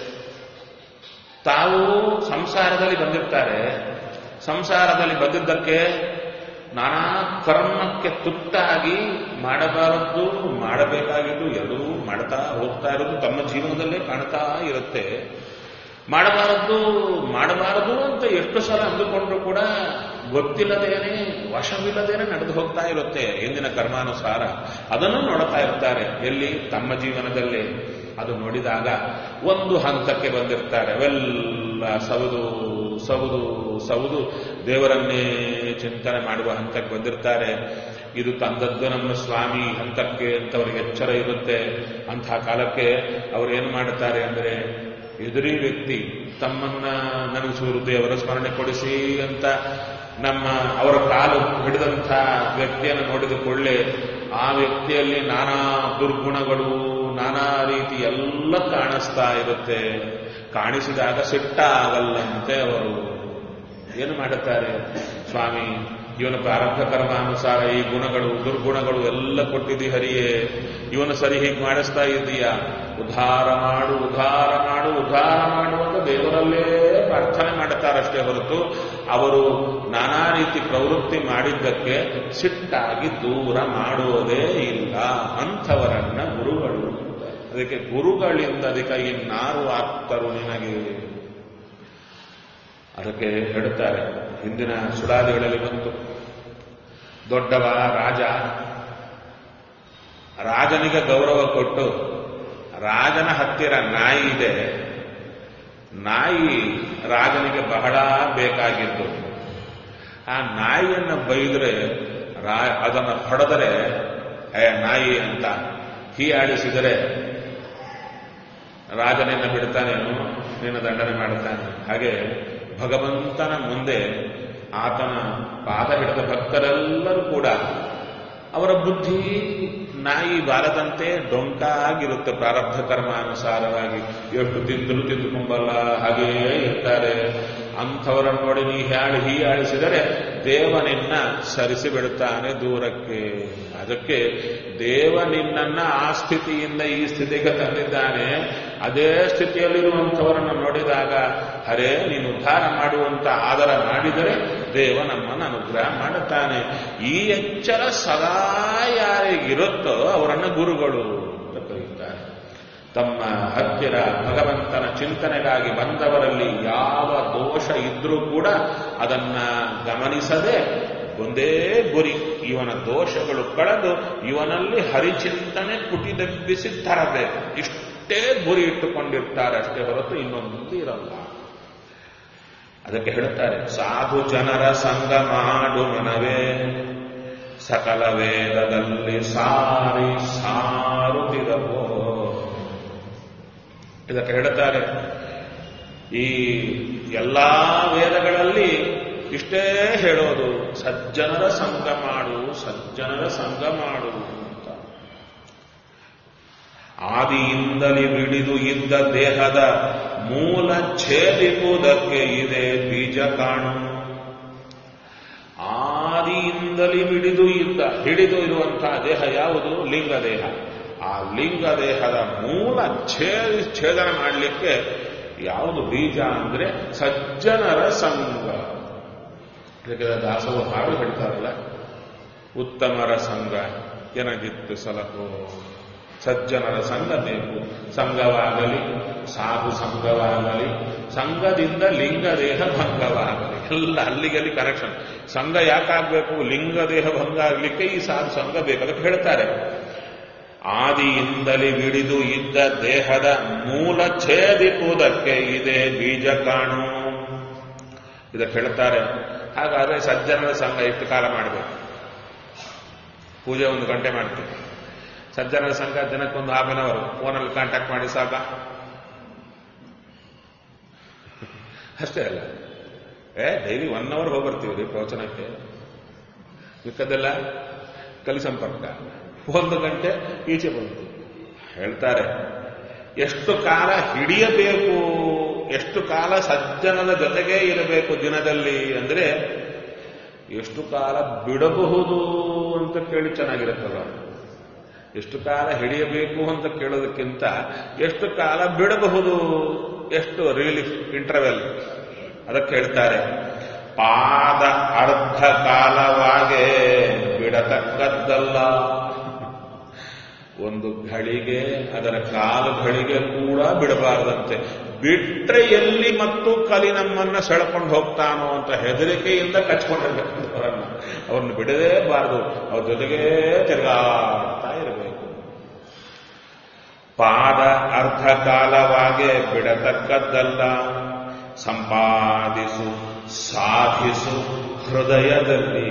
A: ತಾವು ಸಂಸಾರದಲ್ಲಿ ಬಂದಿರ್ತಾರೆ, ಸಂಸಾರದಲ್ಲಿ ಬಂದಿದ್ದಕ್ಕೆ ನಾನಾ ಕರ್ಮಕ್ಕೆ ತುತ್ತಾಗಿ ಮಾಡಬಾರದ್ದು ಮಾಡಬೇಕಾಗಿದ್ದು ಎಲ್ಲವೂ ಮಾಡ್ತಾ ಹೋಗ್ತಾ ಇರೋದು ತಮ್ಮ ಜೀವನದಲ್ಲೇ ಕಾಣ್ತಾ ಇರುತ್ತೆ. ಮಾಡಬಾರದ್ದು ಮಾಡಬಾರದು ಅಂತ ಎಷ್ಟು ಸಲ ಅಂದುಕೊಂಡ್ರು ಕೂಡ ಗೊತ್ತಿಲ್ಲದೇನೆ, ವಶವಿಲ್ಲದೇನೆ ನಡೆದು ಹೋಗ್ತಾ ಇರುತ್ತೆ ಎಂದಿನ ಕರ್ಮಾನುಸಾರ. ಅದನ್ನು ನೋಡ್ತಾ ಇರ್ತಾರೆ. ಎಲ್ಲಿ? ತಮ್ಮ ಜೀವನದಲ್ಲಿ. ಅದು ನೋಡಿದಾಗ ಒಂದು ಹಂತಕ್ಕೆ ಬಂದಿರ್ತಾರೆ. ಅವೆಲ್ಲ ಸವುದು ಸವುದು ಸವುದು ದೇವರನ್ನೇ ಚಿಂತನೆ ಮಾಡುವ ಹಂತಕ್ಕೆ ಬಂದಿರ್ತಾರೆ. ಇದು ತಂದದ್ದು ನಮ್ಮ ಸ್ವಾಮಿ ಹಂತಕ್ಕೆ ಅಂತವರಿಗೆ ಎಚ್ಚರ ಇರುತ್ತೆ. ಅಂಥ ಕಾಲಕ್ಕೆ ಅವರೇನು ಮಾಡುತ್ತಾರೆ ಅಂದರೆ, ಎದುರಿ ವ್ಯಕ್ತಿ ತಮ್ಮನ್ನ ನನಗಿಸುವರು ದೇವರ ಸ್ಮರಣೆ ಕೊಡಿಸಿ ಅಂತ ನಮ್ಮ ಅವರ ಕಾಲು ಹಿಡಿದಂಥ ವ್ಯಕ್ತಿಯನ್ನು ನೋಡಿದ ಕೂಡಲೇ ಆ ವ್ಯಕ್ತಿಯಲ್ಲಿ ನಾನಾ ದುರ್ಗುಣಗಳು ನಾನಾ ರೀತಿ ಎಲ್ಲ ಕಾಣಿಸ್ತಾ ಇರುತ್ತೆ. ಕಾಣಿಸಿದಾಗ ಸಿಟ್ಟ ಆಗಲ್ಲಂತೆ ಅವರು ಏನು ಮಾಡುತ್ತಾರೆ, ಸ್ವಾಮಿ ಇವನ ಪ್ರಾರಬ್ಧ ಕರ್ಮಾನುಸಾರ ಈ ಗುಣಗಳು ದುರ್ಗುಣಗಳು ಎಲ್ಲ ಕೊಟ್ಟಿದ್ದೀ ಹರಿಯೇ, ಇವನು ಸರಿ ಹೀಗೆ ಮಾಡಿಸ್ತಾ ಇದ್ದೀಯಾ, ಉದ್ಧಾರ ಮಾಡು ಉದ್ಧಾರ ಮಾಡು ಉದ್ಧಾರ ಮಾಡು ಅಂತ ದೇವರಲ್ಲೇ ಪ್ರಾರ್ಥನೆ ಮಾಡುತ್ತಾರಷ್ಟೇ ಹೊರತು ಅವರು ನಾನಾ ರೀತಿ ಪ್ರವೃತ್ತಿ ಮಾಡಿದ್ದಕ್ಕೆ ಸಿಟ್ಟಾಗಿ ದೂರ ಮಾಡುವುದೇ ಇಲ್ಲ. ಅಂಥವರನ್ನ ಗುರುಗಳು. ಅದಕ್ಕೆ ಗುರುಗಳಿಂದ ಅದಕ್ಕೆ ಇನ್ನಾರು ಆಗ್ತರು ನಿನಗೆ. ಅದಕ್ಕೆ ಹೇಳುತ್ತಾರೆ, ಹಿಂದಿನ ಸುಳಾದಿಗಳಲ್ಲಿ ಬಂತು, ದೊಡ್ಡವ ರಾಜ, ರಾಜನಿಗೆ ಗೌರವ ಕೊಟ್ಟು ರಾಜನ ಹತ್ತಿರ ನಾಯಿ ಇದೆ. ನಾಯಿ ರಾಜನಿಗೆ ಬಹಳ ಬೇಕಾಗಿದ್ದು. ಆ ನಾಯಿಯನ್ನು ಬೈದರೆ ರಾ ಅದನ್ನು ಹೊಡೆದರೆ ಏ ನಾಯಿ ಅಂತ ಹೀಯಾಡಿಸಿದರೆ ರಾಜನನ್ನ ಬಿಡ್ತಾನೇನು, ನಿನ್ನ ದಂಡನೆ ಮಾಡುತ್ತಾನೆ. ಹಾಗೆ ಭಗವಂತನ ಮುಂದೆ ಆತನ ಪಾದ ಹಿಡಿದ ಭಕ್ತರೆಲ್ಲರೂ ಕೂಡ ಅವರ ಬುದ್ಧಿ ನಾಯಿ ಬಾರದಂತೆ ಡೊಂಕಾಗಿರುತ್ತೆ. ಪ್ರಾರಬ್ಧ ಕರ್ಮಾನುಸಾರವಾಗಿ ಎಷ್ಟು ತಿಂದರು ತಿಂದುಕೊಂಬಲ್ಲ ಹಾಗೆಯೇ ಇರ್ತಾರೆ. ಅಂಥವರನ್ನು ನೋಡಿ ನೀ ಹ್ಯಾಳಿ ಹೀಯಾಳಿಸಿದರೆ ದೇವನಿನ್ನ ಸರಿಸಿ ಬಿಡುತ್ತಾನೆ ದೂರಕ್ಕೆ. ಅದಕ್ಕೆ ದೇವ ನಿನ್ನನ್ನ ಆ ಸ್ಥಿತಿಯಿಂದ ಈ ಸ್ಥಿತಿಗೆ ತಂದಿದ್ದಾನೆ. ಅದೇ ಸ್ಥಿತಿಯಲ್ಲಿರುವಂಥವರನ್ನು ನೋಡಿದಾಗ ಹರೇ ನೀನು ಉದ್ಧಾರ ಮಾಡುವಂತ ಆದರ ಮಾಡಿದರೆ ದೇವ ನಮ್ಮನ್ನು ಅನುಗ್ರಹ ಮಾಡುತ್ತಾನೆ. ಈ ಎಚ್ಚರ ಸದಾ ಯಾರಿಗಿರುತ್ತೋ ಅವರನ್ನು ಗುರುಗಳು ಅಂತ ಕರೆಯುತ್ತಾರೆ. ತಮ್ಮ ಹತ್ತಿರ ಭಗವಂತನ ಚಿಂತನೆಗಾಗಿ ಬಂದವರಲ್ಲಿ ಯಾವ ದೋಷ ಇದ್ರೂ ಕೂಡ ಅದನ್ನ ಗಮನಿಸದೆ ಒಂದೇ ಗುರಿ, ಇವನ ದೋಷಗಳು ಕಳೆದು ಇವನಲ್ಲಿ ಹರಿಚಿಂತನೆ ಪುಟಿದೆಬ್ಬಿಸಿ ತರಬೇಕು. ಇಷ್ಟೇ ಗುರಿ ಇಟ್ಟುಕೊಂಡಿರ್ತಾರೆ ಅಷ್ಟೇ ಹೊರತು ಇನ್ನೊಂದು ಇರಲ್ಲ. ಅದಕ್ಕೆ ಹೇಳುತ್ತಾರೆ, ಸಾಧು ಜನರ ಸಂಗ ಮಾಡು ಮನವೇ, ಸಕಲ ವೇದದಲ್ಲಿ ಸಾರಿ ಸಾರುತ್ತಿರಬೋ. ಇದಕ್ಕೆ ಹೇಳುತ್ತಾರೆ, ಈ ಎಲ್ಲಾ ವೇದಗಳಲ್ಲಿ ಇಷ್ಟೇ ಹೇಳೋದು, ಸಜ್ಜನರ ಸಂಗ ಮಾಡು, ಸಜ್ಜನರ ಸಂಗ ಮಾಡು ಅಂತ. ಆದಿಯಿಂದಲೇ ಬಿಡಿದು ಇದ್ದ ದೇಹದ ಮೂಲ ಛೇದಿಸುವುದಕ್ಕೆ ಇದೆ ಬೀಜ ಕಾಣು. ಆದಿಯಿಂದಲೇ ಹಿಡಿದು ಇದ್ದ ಹಿಡಿದು ಇರುವಂತಹ ದೇಹ ಯಾವುದು? ಲಿಂಗ ದೇಹ. ಆ ಲಿಂಗ ದೇಹದ ಮೂಲ ಛೇದ ಛೇದನ ಮಾಡಲಿಕ್ಕೆ ಯಾವುದು ಬೀಜ ಅಂದ್ರೆ ಸಜ್ಜನರ ಸಂಗ. ದಾಸವು ಹಾಡು ಹೇಳ್ತಾರಲ್ಲ, ಉತ್ತಮರ ಸಂಘ ಎನಗಿತ್ತು ಸಲಹೋ. ಸಜ್ಜನರ ಸಂಘ ಬೇಕು. ಸಂಘವಾಗಲಿ ಸಾಧು ಸಂಘವಾಗಲಿ, ಸಂಘದಿಂದ ಲಿಂಗ ದೇಹ ಭಂಗವಾಗಲಿ, ಎಲ್ಲ ಅಲ್ಲಿಗಲ್ಲಿ ಕನೆಕ್ಷನ್. ಸಂಘ ಯಾಕಾಗಬೇಕು? ಲಿಂಗ ದೇಹ ಭಂಗ ಆಗಲಿಕ್ಕೆ ಈ ಸಾಧು ಸಂಘ ಬೇಕು. ಅದಕ್ಕೆ ಹೇಳ್ತಾರೆ, ಆದಿಯಿಂದಲೇ ಹಿಡಿದು ಇದ್ದ ದೇಹದ ಮೂಲ ಛೇದಿಸುವುದಕ್ಕೆ ಇದೆ ಬೀಜ ಕಾಣು. ಇದಕ್ಕೆ ಹೇಳ್ತಾರೆ, ಹಾಗಾದ್ರೆ ಸಜ್ಜನರ ಸಂಘ ಎಷ್ಟು ಕಾಲ ಮಾಡಬೇಕು? ಪೂಜೆ ಒಂದು ಗಂಟೆ ಮಾಡ್ತೀವಿ. ಸಜ್ಜನರ ಸಂಘ ದಿನಕ್ಕೊಂದು ಹಾಫ್ ಅನ್ ಅವರ್ ಫೋನಲ್ಲಿ ಕಾಂಟ್ಯಾಕ್ಟ್ ಮಾಡಿ ಸಾಕ? ಅಷ್ಟೇ ಅಲ್ಲ, ಏ ಡೈಲಿ ಒನ್ ಅವರ್ ಹೋಗ್ಬರ್ತೀವಿ ರೀ ಪ್ರವಚನಕ್ಕೆ. ಮಿಕ್ಕದೆಲ್ಲ ಕಲಿ ಸಂಪರ್ಕ, ಒಂದು ಗಂಟೆ ಈಚೆ ಬರ್ತೀವಿ. ಹೇಳ್ತಾರೆ, ಎಷ್ಟು ಕಾಲ ಹಿಡಿಯಬೇಕು, ಎಷ್ಟು ಕಾಲ ಸಜ್ಜನದ ಜೊತೆಗೇ ಇರಬೇಕು ದಿನದಲ್ಲಿ ಅಂದ್ರೆ ಎಷ್ಟು ಕಾಲ ಬಿಡಬಹುದು ಅಂತ ಕೇಳಿ ಚೆನ್ನಾಗಿರುತ್ತಲ್ಲ. ಎಷ್ಟು ಕಾಲ ಹಿಡಿಯಬೇಕು ಅಂತ ಕೇಳೋದಕ್ಕಿಂತ ಎಷ್ಟು ಕಾಲ ಬಿಡಬಹುದು, ಎಷ್ಟು ರಿಲೀಫ್ ಇಂಟರ್ವೆಲ್, ಅದಕ್ಕೆ ಹೇಳ್ತಾರೆ, ಪಾದ ಅರ್ಧ ಕಾಲವಾಗೆ ಬಿಡತಕ್ಕದ್ದಲ್ಲ. ಒಂದು ಘಳಿಗೆ, ಅದರ ಕಾಲು ಘಳಿಗೆ ಕೂಡ ಬಿಡಬಾರದಂತೆ. ಬಿಟ್ರೆ ಎಲ್ಲಿ ಮತ್ತು ಕಲಿ ನಮ್ಮನ್ನ ಸೆಳ್ಕೊಂಡು ಹೋಗ್ತಾನೋ ಅಂತ ಹೆದರಿಕೆಯಿಂದ ಕಚ್ಕೊಂಡಿರ್ಬೇಕು ಅವರನ್ನ. ಅವ್ರನ್ನ ಬಿಡದೇ ಬಾರದು, ಅವ್ರ ಜೊತೆಗೇ ತಿರುಗಾಡ್ತಾ ಇರಬೇಕು. ಪಾದ ಅರ್ಧ ಕಾಲವಾಗೆ ಬಿಡತಕ್ಕದ್ದಲ್ಲ, ಸಂಪಾದಿಸು ಸಾಧಿಸು ಹೃದಯದಲ್ಲಿ.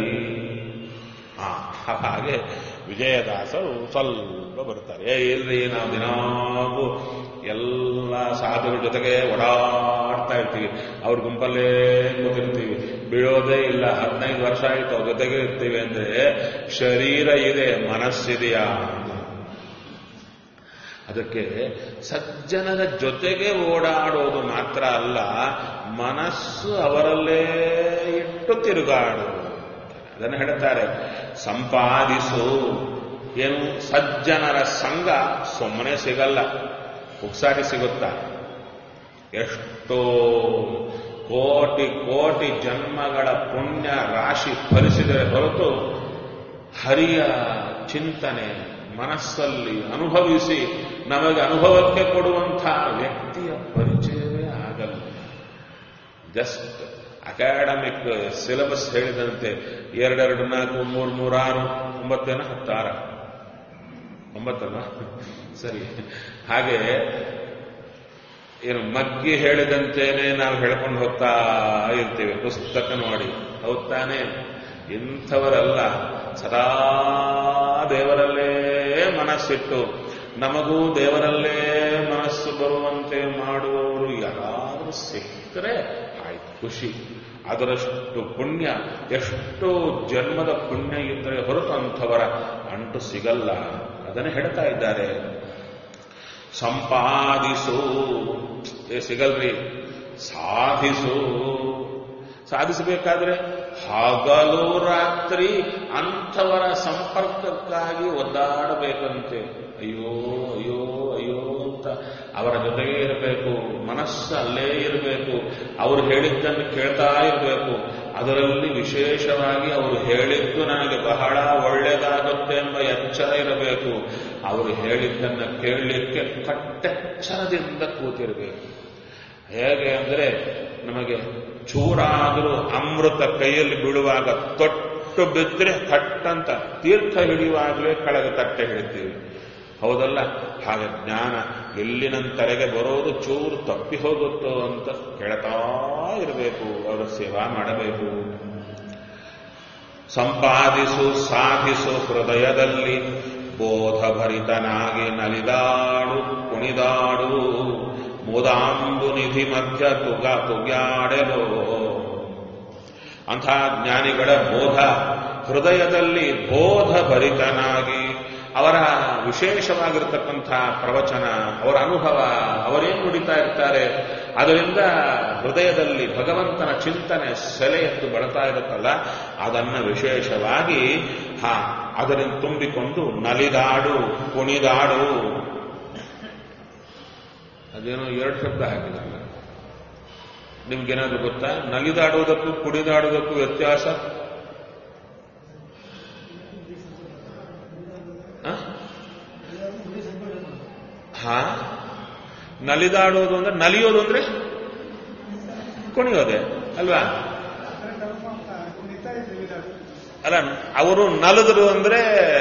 A: ಹಾಗೆ ವಿಜಯದಾಸರು ಸ್ವಲ್ಪ ಬರ್ತಾರೆ, ಏ ಇಲ್ರಿ ನಾವು ದಿನಾಗೂ ಎಲ್ಲ ಸಾಧುಗಳ ಜೊತೆಗೆ ಓಡಾಡ್ತಾ ಇರ್ತೀವಿ, ಅವ್ರ ಗುಂಪಲ್ಲೇ ಕೂತಿರ್ತೀವಿ, ಬೀಳೋದೇ ಇಲ್ಲ, ಹದಿನೈದು ವರ್ಷ ಆಯ್ತು ಅವ್ರ ಜೊತೆಗೆ ಇರ್ತೀವಿ ಅಂದ್ರೆ ಶರೀರ ಇದೆ, ಮನಸ್ಸಿದೆಯಾ? ಅದಕ್ಕೆ ಸಜ್ಜನರ ಜೊತೆಗೆ ಓಡಾಡೋದು ಮಾತ್ರ ಅಲ್ಲ, ಮನಸ್ಸು ಅವರಲ್ಲೇ ಇಟ್ಟು ತಿರುಗಾಡುವುದು. ಅದನ್ನು ಹೇಳ್ತಾರೆ, ಸಂಪಾದಿಸು. ಏನು? ಸಜ್ಜನರ ಸಂಘ ಸುಮ್ಮನೆ ಸಿಗಲ್ಲ, ಪುಕ್ಸಾಟಿ ಸಿಗುತ್ತಾ? ಎಷ್ಟೋ ಕೋಟಿ ಕೋಟಿ ಜನ್ಮಗಳ ಪುಣ್ಯ ರಾಶಿ ಫಲಿಸಿದರೆ ಹೊರತು ಹರಿಯ ಚಿಂತನೆ ಮನಸ್ಸಲ್ಲಿ ಅನುಭವಿಸಿ ನಮಗೆ ಅನುಭವಕ್ಕೆ ಕೊಡುವಂತಹ ವ್ಯಕ್ತಿಯ ಪರಿಚಯವೇ ಆಗಲ್ಲ. ಜಸ್ಟ್ ಅಕಾಡೆಮಿಕ್ ಸಿಲೆಬಸ್ ಹೇಳಿದಂತೆ ಎರಡೆರಡು ನಾಲ್ಕು ಮೂರು ಮೂರಾರು ಒಂಬತ್ತೇನ ಹತ್ತಾರ ಒಂಬತ್ತಲ್ಲ ಸರಿ. ಹಾಗೆ ಏನು ಮಗ್ಗಿ ಹೇಳಿದಂತೇನೆ ನಾವು ಹೇಳ್ಕೊಂಡು ಹೋಗ್ತಾ ಇರ್ತೀವಿ ಪುಸ್ತಕ ನೋಡಿ. ಹೌದ್ ತಾನೇ? ಇಂಥವರಲ್ಲ, ಸದಾ ದೇವರಲ್ಲೇ ಮನಸ್ಸಿಟ್ಟು ನಮಗೂ ದೇವರಲ್ಲೇ ಮನಸ್ಸು ಬರುವಂತೆ ಮಾಡುವವರು ಯಾರಾದರೂ ಸಿಕ್ಕರೆ ಆಯ್ತು, ಖುಷಿ. ಅದರಷ್ಟು ಪುಣ್ಯ, ಎಷ್ಟು ಜನ್ಮದ ಪುಣ್ಯ ಇದ್ದರೆ ಹೊರತು ಅಂಥವರ ಅಂಟು ಸಿಗಲ್ಲ. ಅದನ್ನು ಹೇಳ್ತಾ ಇದ್ದಾರೆ. ಸಂಪಾದಿಸು, ಸಿಗಲ್ರಿ, ಸಾಧಿಸು. ಸಾಧಿಸಬೇಕಾದ್ರೆ ಹಗಲು ರಾತ್ರಿ ಅಂಥವರ ಸಂಪರ್ಕಕ್ಕಾಗಿ ಒದ್ದಾಡಬೇಕಂತೆ. ಅಯ್ಯೋ ಅಯ್ಯೋ ಅಯ್ಯೋ ಅಂತ ಅವರ ಜೊತೆಗೆ ಇರಬೇಕು, ಮನಸ್ಸು ಅಲ್ಲೇ ಇರಬೇಕು, ಅವರು ಹೇಳಿದ್ದನ್ನು ಕೇಳ್ತಾ ಇರಬೇಕು. ಅದರಲ್ಲಿ ವಿಶೇಷವಾಗಿ ಅವರು ಹೇಳಿದ್ದು ನನಗೆ ಬಹಳ ಒಳ್ಳೆಯದಾಗುತ್ತೆ ಎಂಬ ಎಚ್ಚರ ಇರಬೇಕು. ಅವರು ಹೇಳಿದ್ದನ್ನು ಕೇಳಲಿಕ್ಕೆ ಕಟ್ಟೆಚ್ಚರದಿಂದ ಕೂತಿರಬೇಕು. ಹೇಗೆ ಅಂದರೆ, ನಮಗೆ ಚೂರಾದರೂ ಅಮೃತ ಕೈಯಲ್ಲಿ ಬೀಳುವಾಗ ತೊಟ್ಟು ಬಿದ್ದರೆ ಕಟ್ಟಂತ, ತೀರ್ಥ ಹಿಡಿಯುವಾಗಲೇ ಕೆಳಗೆ ತಟ್ಟೆ ಹಿಡಿತೀವಿ, ಹೌದಲ್ಲ? ಹಾಗೆ ಜ್ಞಾನ ಎಲ್ಲಿನಂತರೆಗೆ ಬರೋದು ಚೂರು ತಪ್ಪಿ ಹೋಗುತ್ತೋ ಅಂತ ಕೇಳ್ತಾ ಇರಬೇಕು, ಅವರ ಸೇವಾ ಮಾಡಬೇಕು. ಸಂಪಾದಿಸು, ಸಾಧಿಸು, ಹೃದಯದಲ್ಲಿ ಬೋಧಭರಿತನಾಗಿ ನಲಿದಾಡು, ಕುಣಿದಾಡು, ಮುದಾಂಬು ನಿಧಿ ಮಧ್ಯ ತುಗ ತುಗ್ಯಾಡೆಲೋ. ಅಂಥ ಜ್ಞಾನಿಗಳ ಬೋಧ, ಹೃದಯದಲ್ಲಿ ಬೋಧಭರಿತನಾಗಿ ಅವರ ವಿಶೇಷವಾಗಿರತಕ್ಕಂಥ ಪ್ರವಚನ, ಅವರ ಅನುಭವ, ಅವರೇನು ನುಡಿತಾ ಇರ್ತಾರೆ, ಅದರಿಂದ ಹೃದಯದಲ್ಲಿ ಭಗವಂತನ ಚಿಂತನೆ ಸೆಲೆ ಎತ್ತು ಬಳತಾ ಇರುತ್ತಲ್ಲ, ಅದನ್ನು ವಿಶೇಷವಾಗಿ ಹಾ ಅದರಿಂದ ತುಂಬಿಕೊಂಡು ನಲಿದಾಡು, ಕುಣಿದಾಡು. ಅದೇನೋ ಎರಡು ಶಬ್ದ ಹಾಕಿದಲ್ಲ, ನಿಮ್ಗೇನಾದ್ರೂ ಗೊತ್ತಾ? ನಲಿದಾಡುವುದಕ್ಕೂ ಕುಣಿದಾಡುವುದಕ್ಕೂ ವ್ಯತ್ಯಾಸ? ಹಾ, ನಲಿದಾಡೋದು ಅಂದ್ರೆ, ನಲಿಯೋದು ಅಂದ್ರೆ ಕುಣಿಯೋದೆ ಅಲ್ವಾ? ಅಲ್ಲ, ಅವರು ನಲಿದ್ರು ಅಂದ್ರೆ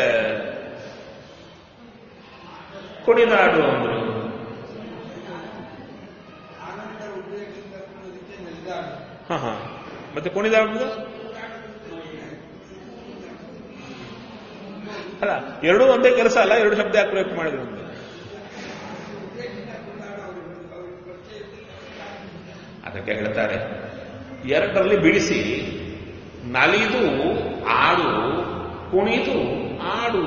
A: ಕುಣಿದಾಡು ಅಂದ್ರು. ಹಾ ಹಾ ಮತ್ತೆ ಕುಣಿದಾಡುವುದು ಅಲ್ಲ, ಎರಡೂ ಒಂದೇ ಕೆಲಸ ಅಲ್ಲ, ಎರಡು ಶಬ್ದ ಯಾಕೆ ಪ್ರಯೋಗ ಮಾಡಿದ್ರು? ಅದಕ್ಕೆ ಹೇಳ್ತಾರೆ, ಎರಡರಲ್ಲಿ ಬಿಡಿಸಿ, ನಲಿದು ಆಡು, ಕುಣಿದು ಆಡು.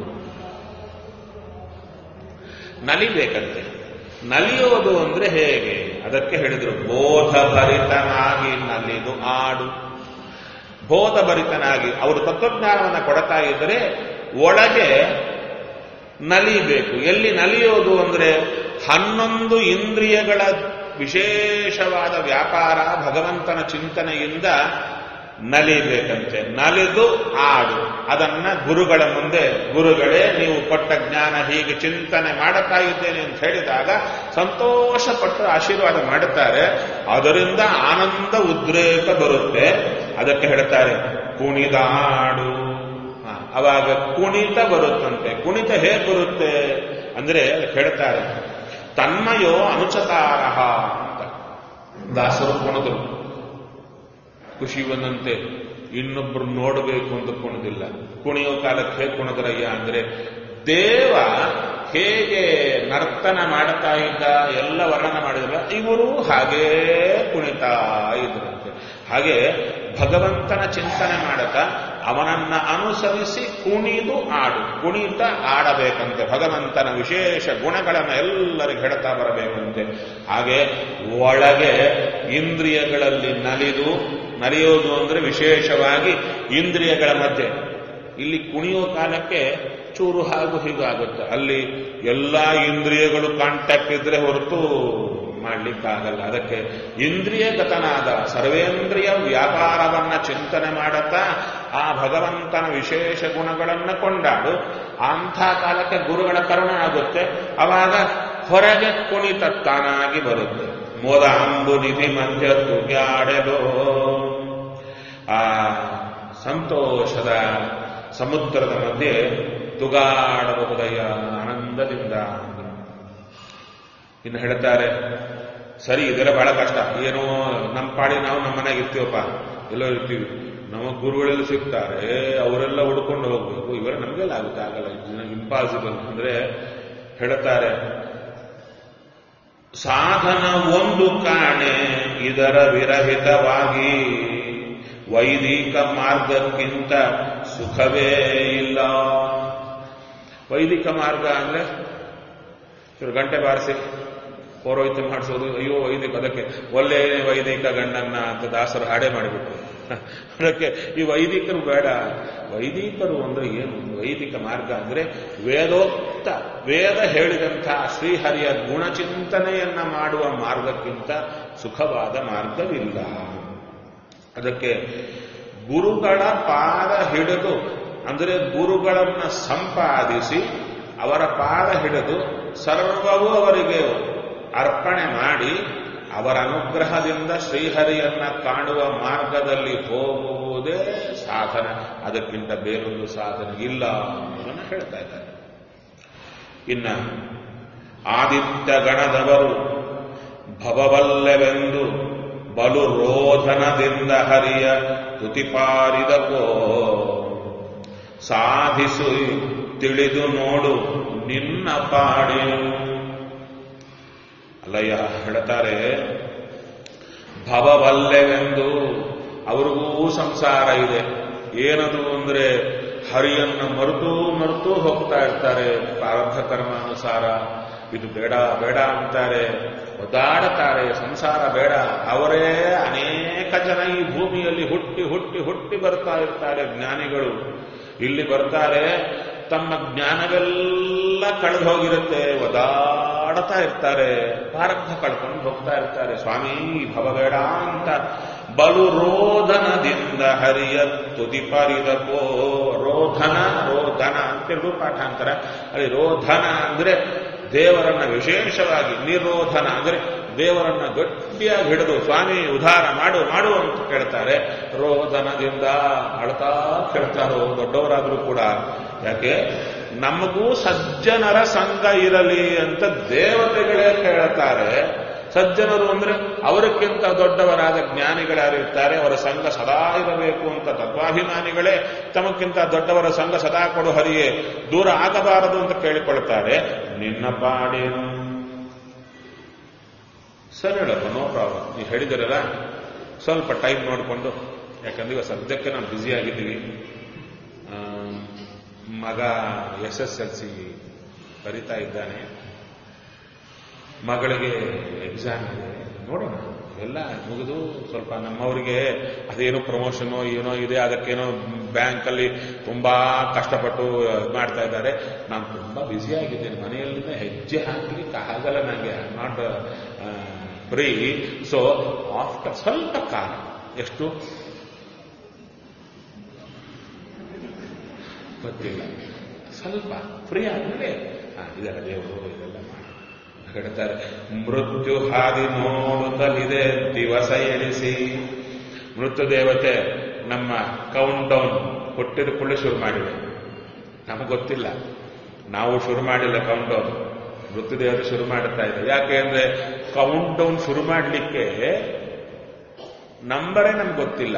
A: ನಲಿಬೇಕಂತೆ. ನಲಿಯೋದು ಅಂದ್ರೆ ಹೇಗೆ? ಅದಕ್ಕೆ ಹೇಳಿದ್ರು, ಬೋಧಭರಿತನಾಗಿ ನಲಿದು ಆಡು. ಬೋಧಭರಿತನಾಗಿ ಅವರು ತತ್ವಜ್ಞಾನವನ್ನು ಕೊಡ್ತಾ ಇದ್ದರೆ ಒಳಗೆ ನಲಿಬೇಕು. ಎಲ್ಲಿ ನಲಿಯೋದು ಅಂದ್ರೆ, ಹನ್ನೊಂದು ಇಂದ್ರಿಯಗಳ ವಿಶೇಷವಾದ ವ್ಯಾಪಾರ ಭಗವಂತನ ಚಿಂತನೆಯಿಂದ ನಲಿಬೇಕಂತೆ. ನಲಿದು ಆಡು. ಅದನ್ನ ಗುರುಗಳ ಮುಂದೆ, ಗುರುಗಳೇ ನೀವು ಕೊಟ್ಟ ಜ್ಞಾನ ಹೀಗೆ ಚಿಂತನೆ ಮಾಡುತ್ತಾ ಇದ್ದೇನೆ ಅಂತ ಹೇಳಿದಾಗ ಸಂತೋಷಪಟ್ಟು ಆಶೀರ್ವಾದ ಮಾಡುತ್ತಾರೆ. ಅದರಿಂದ ಆನಂದ ಉದ್ರೇಕ ಬರುತ್ತೆ. ಅದಕ್ಕೆ ಹೇಳ್ತಾರೆ ಕುಣಿದಾಡು. ಅವಾಗ ಕುಣಿತ ಬರುತ್ತಂತೆ. ಕುಣಿತ ಹೇಗೆ ಬರುತ್ತೆ ಅಂದ್ರೆ ಹೇಳ್ತಾರೆ, ತನ್ಮಯೋ ಅನುಚತಾರಹ ಅಂತ. ದಾಸರು ಕುಣಿದ್ರು, ಖುಷಿ ಬಂದಂತೆ, ಇನ್ನೊಬ್ರು ನೋಡಬೇಕು ಅಂತ ಕುಣಿದಿಲ್ಲ. ಕುಣಿಯೋ ಕಾಲಕ್ಕೆ ಹೇಗೆ ಕುಣಿದ್ರಯ್ಯ ಅಂದ್ರೆ, ದೇವ ಹೇಗೆ ನರ್ತನ ಮಾಡ್ತಾ ಇದ್ದ ಎಲ್ಲ ವರ್ಣನ ಮಾಡಿದ್ರ, ಇವರು ಹಾಗೇ ಕುಣಿತಾ ಇದ್ರಂತೆ. ಹಾಗೆ ಭಗವಂತನ ಚಿಂತನೆ ಮಾಡುತ್ತಾ ಅವನನ್ನ ಅನುಸರಿಸಿ ಕುಣಿದು ಆಡು, ಕುಣಿತ ಆಡಬೇಕಂತೆ. ಭಗವಂತನ ವಿಶೇಷ ಗುಣಗಳನ್ನು ಎಲ್ಲರಿಗೆ ಹೇಳ್ತಾ ಬರಬೇಕಂತೆ. ಹಾಗೆ ಒಳಗೆ ಇಂದ್ರಿಯಗಳಲ್ಲಿ ನಲಿದು, ನಲಿಯೋದು ಅಂದರೆ ವಿಶೇಷವಾಗಿ ಇಂದ್ರಿಯಗಳ ಮಧ್ಯೆ. ಇಲ್ಲಿ ಕುಣಿಯೋ ಕಾಲಕ್ಕೆ ಚೂರು ಹಾಗೂ ಹೀಗಾಗುತ್ತೆ, ಅಲ್ಲಿ ಎಲ್ಲ ಇಂದ್ರಿಯಗಳು ಕಾಂಟ್ಯಾಕ್ಟ್ ಇದ್ರೆ ಹೊರತು ಮಾಡಲಿಕ್ಕಾಗಲ್ಲ. ಅದಕ್ಕೆ ಇಂದ್ರಿಯಗತನಾದ ಸರ್ವೇಂದ್ರಿಯ ವ್ಯಾಪಾರವನ್ನ ಚಿಂತನೆ ಮಾಡುತ್ತಾ ಆ ಭಗವಂತನ ವಿಶೇಷ ಗುಣಗಳನ್ನು ಕೊಂಡಾಡು. ಅಂಥ ಕಾಲಕ್ಕೆ ಗುರುಗಳ ಕರುಣೆ ಆಗುತ್ತೆ. ಅವಾಗ ಹೊರಗೆ ಕುಣಿತ ತಾನಾಗಿ ಬರುತ್ತೆ. ಮೋದ ಅಂಬು ನಿಧಿ ಮಧ್ಯ ತುಗ್ಯಾಡೆದೋ, ಆ ಸಂತೋಷದ ಸಮುದ್ರದ ಮಧ್ಯೆ ತುಗಾಡಬಹುದಯ್ಯ ಆನಂದದಿಂದ. ಇನ್ನು ಹೇಳ್ತಾರೆ, ಸರಿ ಇದೆಲ್ಲ ಬಹಳ ಕಷ್ಟ, ಏನೋ ನಮ್ಮ ಪಾಡಿ ನಾವು ನಮ್ಮ ಮನೆಗೆ ಇರ್ತೀವಪ್ಪ, ಎಲ್ಲೋ ಇರ್ತೀವಿ, ನಮ್ಮ ಗುರುಗಳೆಲ್ಲ ಸಿಗ್ತಾರೆ, ಅವರೆಲ್ಲ ಹುಡ್ಕೊಂಡು ಹೋಗ್ಬೇಕು, ಇವೆಲ್ಲ ನಮಗೆಲ್ಲ ಆಗುತ್ತೆ, ಆಗಲ್ಲ, ಇಂಪಾಸಿಬಲ್ ಅಂದ್ರೆ ಹೇಳ್ತಾರೆ. ಸಾಧನ ಒಂದು ಕಾಣೆ ಇದರ ವಿರಹಿತವಾಗಿ, ವೈದಿಕ ಮಾರ್ಗಕ್ಕಿಂತ ಸುಖವೇ ಇಲ್ಲ. ವೈದಿಕ ಮಾರ್ಗ ಅಂದ್ರೆ ಇವರು ಗಂಟೆ ಬಾರಿಸಿ ಪೌರೋಹಿತ್ಯ ಮಾಡಿಸೋದು, ಅಯ್ಯೋ ವೈದಿಕ, ಅದಕ್ಕೆ ಒಳ್ಳೆ ವೈದಿಕ ಗಂಡನ್ನ ಅಂತ ದಾಸರು ಹಾಡೇ ಮಾಡಿಬಿಟ್ರು. ಅದಕ್ಕೆ ಈ ವೈದಿಕರು ಬೇಡ. ವೈದಿಕರು ಅಂದ್ರೆ ಏನು? ವೈದಿಕ ಮಾರ್ಗ ಅಂದ್ರೆ ವೇದೋಕ್ತ, ವೇದ ಹೇಳಿದಂತಹ ಶ್ರೀಹರಿಯ ಗುಣಚಿಂತನೆಯನ್ನ ಮಾಡುವ ಮಾರ್ಗಕ್ಕಿಂತ ಸುಖವಾದ ಮಾರ್ಗವಿಲ್ಲ. ಅದಕ್ಕೆ ಗುರುಗಳ ಪಾದ ಹಿಡಿದು, ಅಂದರೆ ಗುರುಗಳನ್ನ ಸಂಪಾದಿಸಿ ಅವರ ಪಾದ ಹಿಡಿದು ಸರ್ವವೂ ಅವರಿಗೆ ಅರ್ಪಣೆ ಮಾಡಿ ಅವರ ಅನುಗ್ರಹದಿಂದ ಶ್ರೀಹರಿಯನ್ನ ಕಾಣುವ ಮಾರ್ಗದಲ್ಲಿ ಹೋಗುವುದೇ ಸಾಧನ. ಅದಕ್ಕಿಂತ ಬೇರೊಂದು ಸಾಧನೆ ಇಲ್ಲ ಅನ್ನೋದನ್ನು ಹೇಳ್ತಾ ಇದ್ದಾರೆ. ಇನ್ನ ಆದಿತ್ಯ ಗಣದವರು ಭವವಲ್ಲೆವೆಂದು ಬಲು ರೋಧನದಿಂದ ಹರಿಯ ತುತಿಪಾರಿದಕೋ, ಸಾಧಿಸು ತಿಳಿದು ನೋಡು ನಿನ್ನ ಪಾಡಿ. ಅಲ್ಲಯ್ಯ ಹೇಳ್ತಾರೆ, ಭವವಲ್ಲೆವೆಂದು ಅವ್ರಿಗೂ ಸಂಸಾರ ಇದೆ. ಏನದು ಅಂದ್ರೆ ಹರಿಯನ್ನು ಮರೆತು ಮರೆತು ಹೋಗ್ತಾ ಇರ್ತಾರೆ. ಪ್ರಾರಬ್ಧ ಕರ್ಮಾನುಸಾರ ಇದು ಬೇಡ ಬೇಡ ಅಂತಾರೆ, ಒದ್ದಾಡುತ್ತಾರೆ, ಸಂಸಾರ ಬೇಡ. ಅವರೇ ಅನೇಕ ಜನ ಈ ಭೂಮಿಯಲ್ಲಿ ಹುಟ್ಟಿ ಹುಟ್ಟಿ ಹುಟ್ಟಿ ಬರ್ತಾ ಇರ್ತಾರೆ. ಜ್ಞಾನಿಗಳು ಇಲ್ಲಿ ಬರ್ತಾರೆ, ತಮ್ಮ ಜ್ಞಾನವೆಲ್ಲ ಕಳೆದು ಹೋಗಿರುತ್ತೆ, ಒದಾಡ್ತಾ ಇರ್ತಾರೆ, ಪ್ರಾರಬ್ಧ ಕಳ್ಕೊಂಡು ಹೋಗ್ತಾ ಇರ್ತಾರೆ. ಸ್ವಾಮಿ ಭವಬೇಡ ಅಂತ ಬಲು ರೋಧನದಿಂದ ಹರಿಯ ತುದಿಪರಿದಕೋ. ರೋಧನ ರೋಧನ ಅಂತಿರು ಪಾಠಾಂತರ. ಅಲ್ಲಿ ರೋಧನ ಅಂದ್ರೆ ದೇವರನ್ನ ವಿಶೇಷವಾಗಿ, ನಿರೋಧನ ಅಂದ್ರೆ ದೇವರನ್ನ ಗಟ್ಟಿಯಾಗಿ ಹಿಡಿದು ಸ್ವಾಮಿ ಉದ್ಧಾರ ಮಾಡು ಮಾಡು ಅಂತ ಕೇಳ್ತಾರೆ. ರೋಧನದಿಂದ ಅಳ್ತಾ ಕೇಳ್ತಾರೋ ದೊಡ್ಡವರಾದ್ರೂ ಕೂಡ. ಯಾಕೆ? ನಮಗೂ ಸಜ್ಜನರ ಸಂಘ ಇರಲಿ ಅಂತ ದೇವತೆಗಳೇ ಕೇಳ್ತಾರೆ. ಸಜ್ಜನರು ಅಂದ್ರೆ ಅವರಕ್ಕಿಂತ ದೊಡ್ಡವರಾದ ಜ್ಞಾನಿಗಳಾರಿರ್ತಾರೆ, ಅವರ ಸಂಘ ಸದಾ ಇರಬೇಕು ಅಂತ ತತ್ವಾಭಿಮಾನಿಗಳೇ ತಮಕ್ಕಿಂತ ದೊಡ್ಡವರ ಸಂಘ ಸದಾ ಕೊಡು ಹರಿಯೇ, ದೂರ ಆಗಬಾರದು ಅಂತ ಕೇಳಿಕೊಳ್ತಾರೆ. ನಿನ್ನ ಪಾಡೇನು? ಸರಿ ಹೇಳಪ್ಪ, ನೋ ಪ್ರಾಬ್ಲಮ್. ನೀವು ಹೇಳಿದಿರಲ್ಲ, ಸ್ವಲ್ಪ ಟೈಮ್ ನೋಡಿಕೊಂಡು, ಯಾಕಂದ್ರೆ ಇವಾಗ ಸದ್ಯಕ್ಕೆ ನಾವು ಬ್ಯುಸಿ ಆಗಿದ್ದೀವಿ. ಮಗ ಎಸ್ ಎಸ್ ಎಲ್ ಸಿ ಬರಿತಾ ಇದ್ದಾನೆ, ಮಗಳಿಗೆ ಎಕ್ಸಾಮ್ ಇದೆ, ನೋಡೋಣ ಎಲ್ಲ ಮುಗಿದು ಸ್ವಲ್ಪ ನಮ್ಮವರಿಗೆ ಅದೇನೋ ಪ್ರಮೋಷನೋ ಏನೋ ಇದೆ, ಅದಕ್ಕೇನೋ ಬ್ಯಾಂಕಲ್ಲಿ ತುಂಬಾ ಕಷ್ಟಪಟ್ಟು ಮಾಡ್ತಾ ಇದ್ದಾರೆ. ನಾನು ತುಂಬಾ ಬ್ಯುಸಿ ಆಗಿದ್ದೇನೆ, ಮನೆಯಲ್ಲಿಂದ ಹೆಜ್ಜೆ ಹಾಕಲಿಕ್ಕೆ ಆಗಲ್ಲ ನನಗೆ, ನಾಟ್ ಫ್ರೀ. ಸೊ ಆಫ್ಟರ್ ಸ್ವಲ್ಪ ಕಾಲ, ಎಷ್ಟು ಗೊತ್ತಿಲ್ಲ, ಸ್ವಲ್ಪ ಫ್ರೀ ಆದ್ಮೇಲೆ ಇದೆಲ್ಲ ದೇವರು ಇದೆಲ್ಲ ಮಾಡಿ ಹೇಳ್ತಾರೆ. ಮೃತ್ಯು ಹಾದಿ ನೋಡುತ್ತಲಿದೆ ದಿವಸ ಎಣಿಸಿ. ಮೃತ್ಯು ದೇವತೆ ನಮ್ಮ ಕೌಂಟ್ ಡೌನ್ ಹುಟ್ಟಿದ ಕೂಡಲೇ ಶುರು ಮಾಡಿದೆ. ನಮಗೆ ಗೊತ್ತಿಲ್ಲ, ನಾವು ಶುರು ಮಾಡಿಲ್ಲ ಕೌಂಟ್ ಡೌನ್, ಮೃತ್ಯು ದೇವತೆ ಶುರು ಮಾಡುತ್ತಾ ಇದೆ. ಯಾಕೆ ಅಂದ್ರೆ ಕೌಂಟ್ ಡೌನ್ ಶುರು ಮಾಡಲಿಕ್ಕೆ ನಂಬರೇ ನಮ್ಗೆ ಗೊತ್ತಿಲ್ಲ,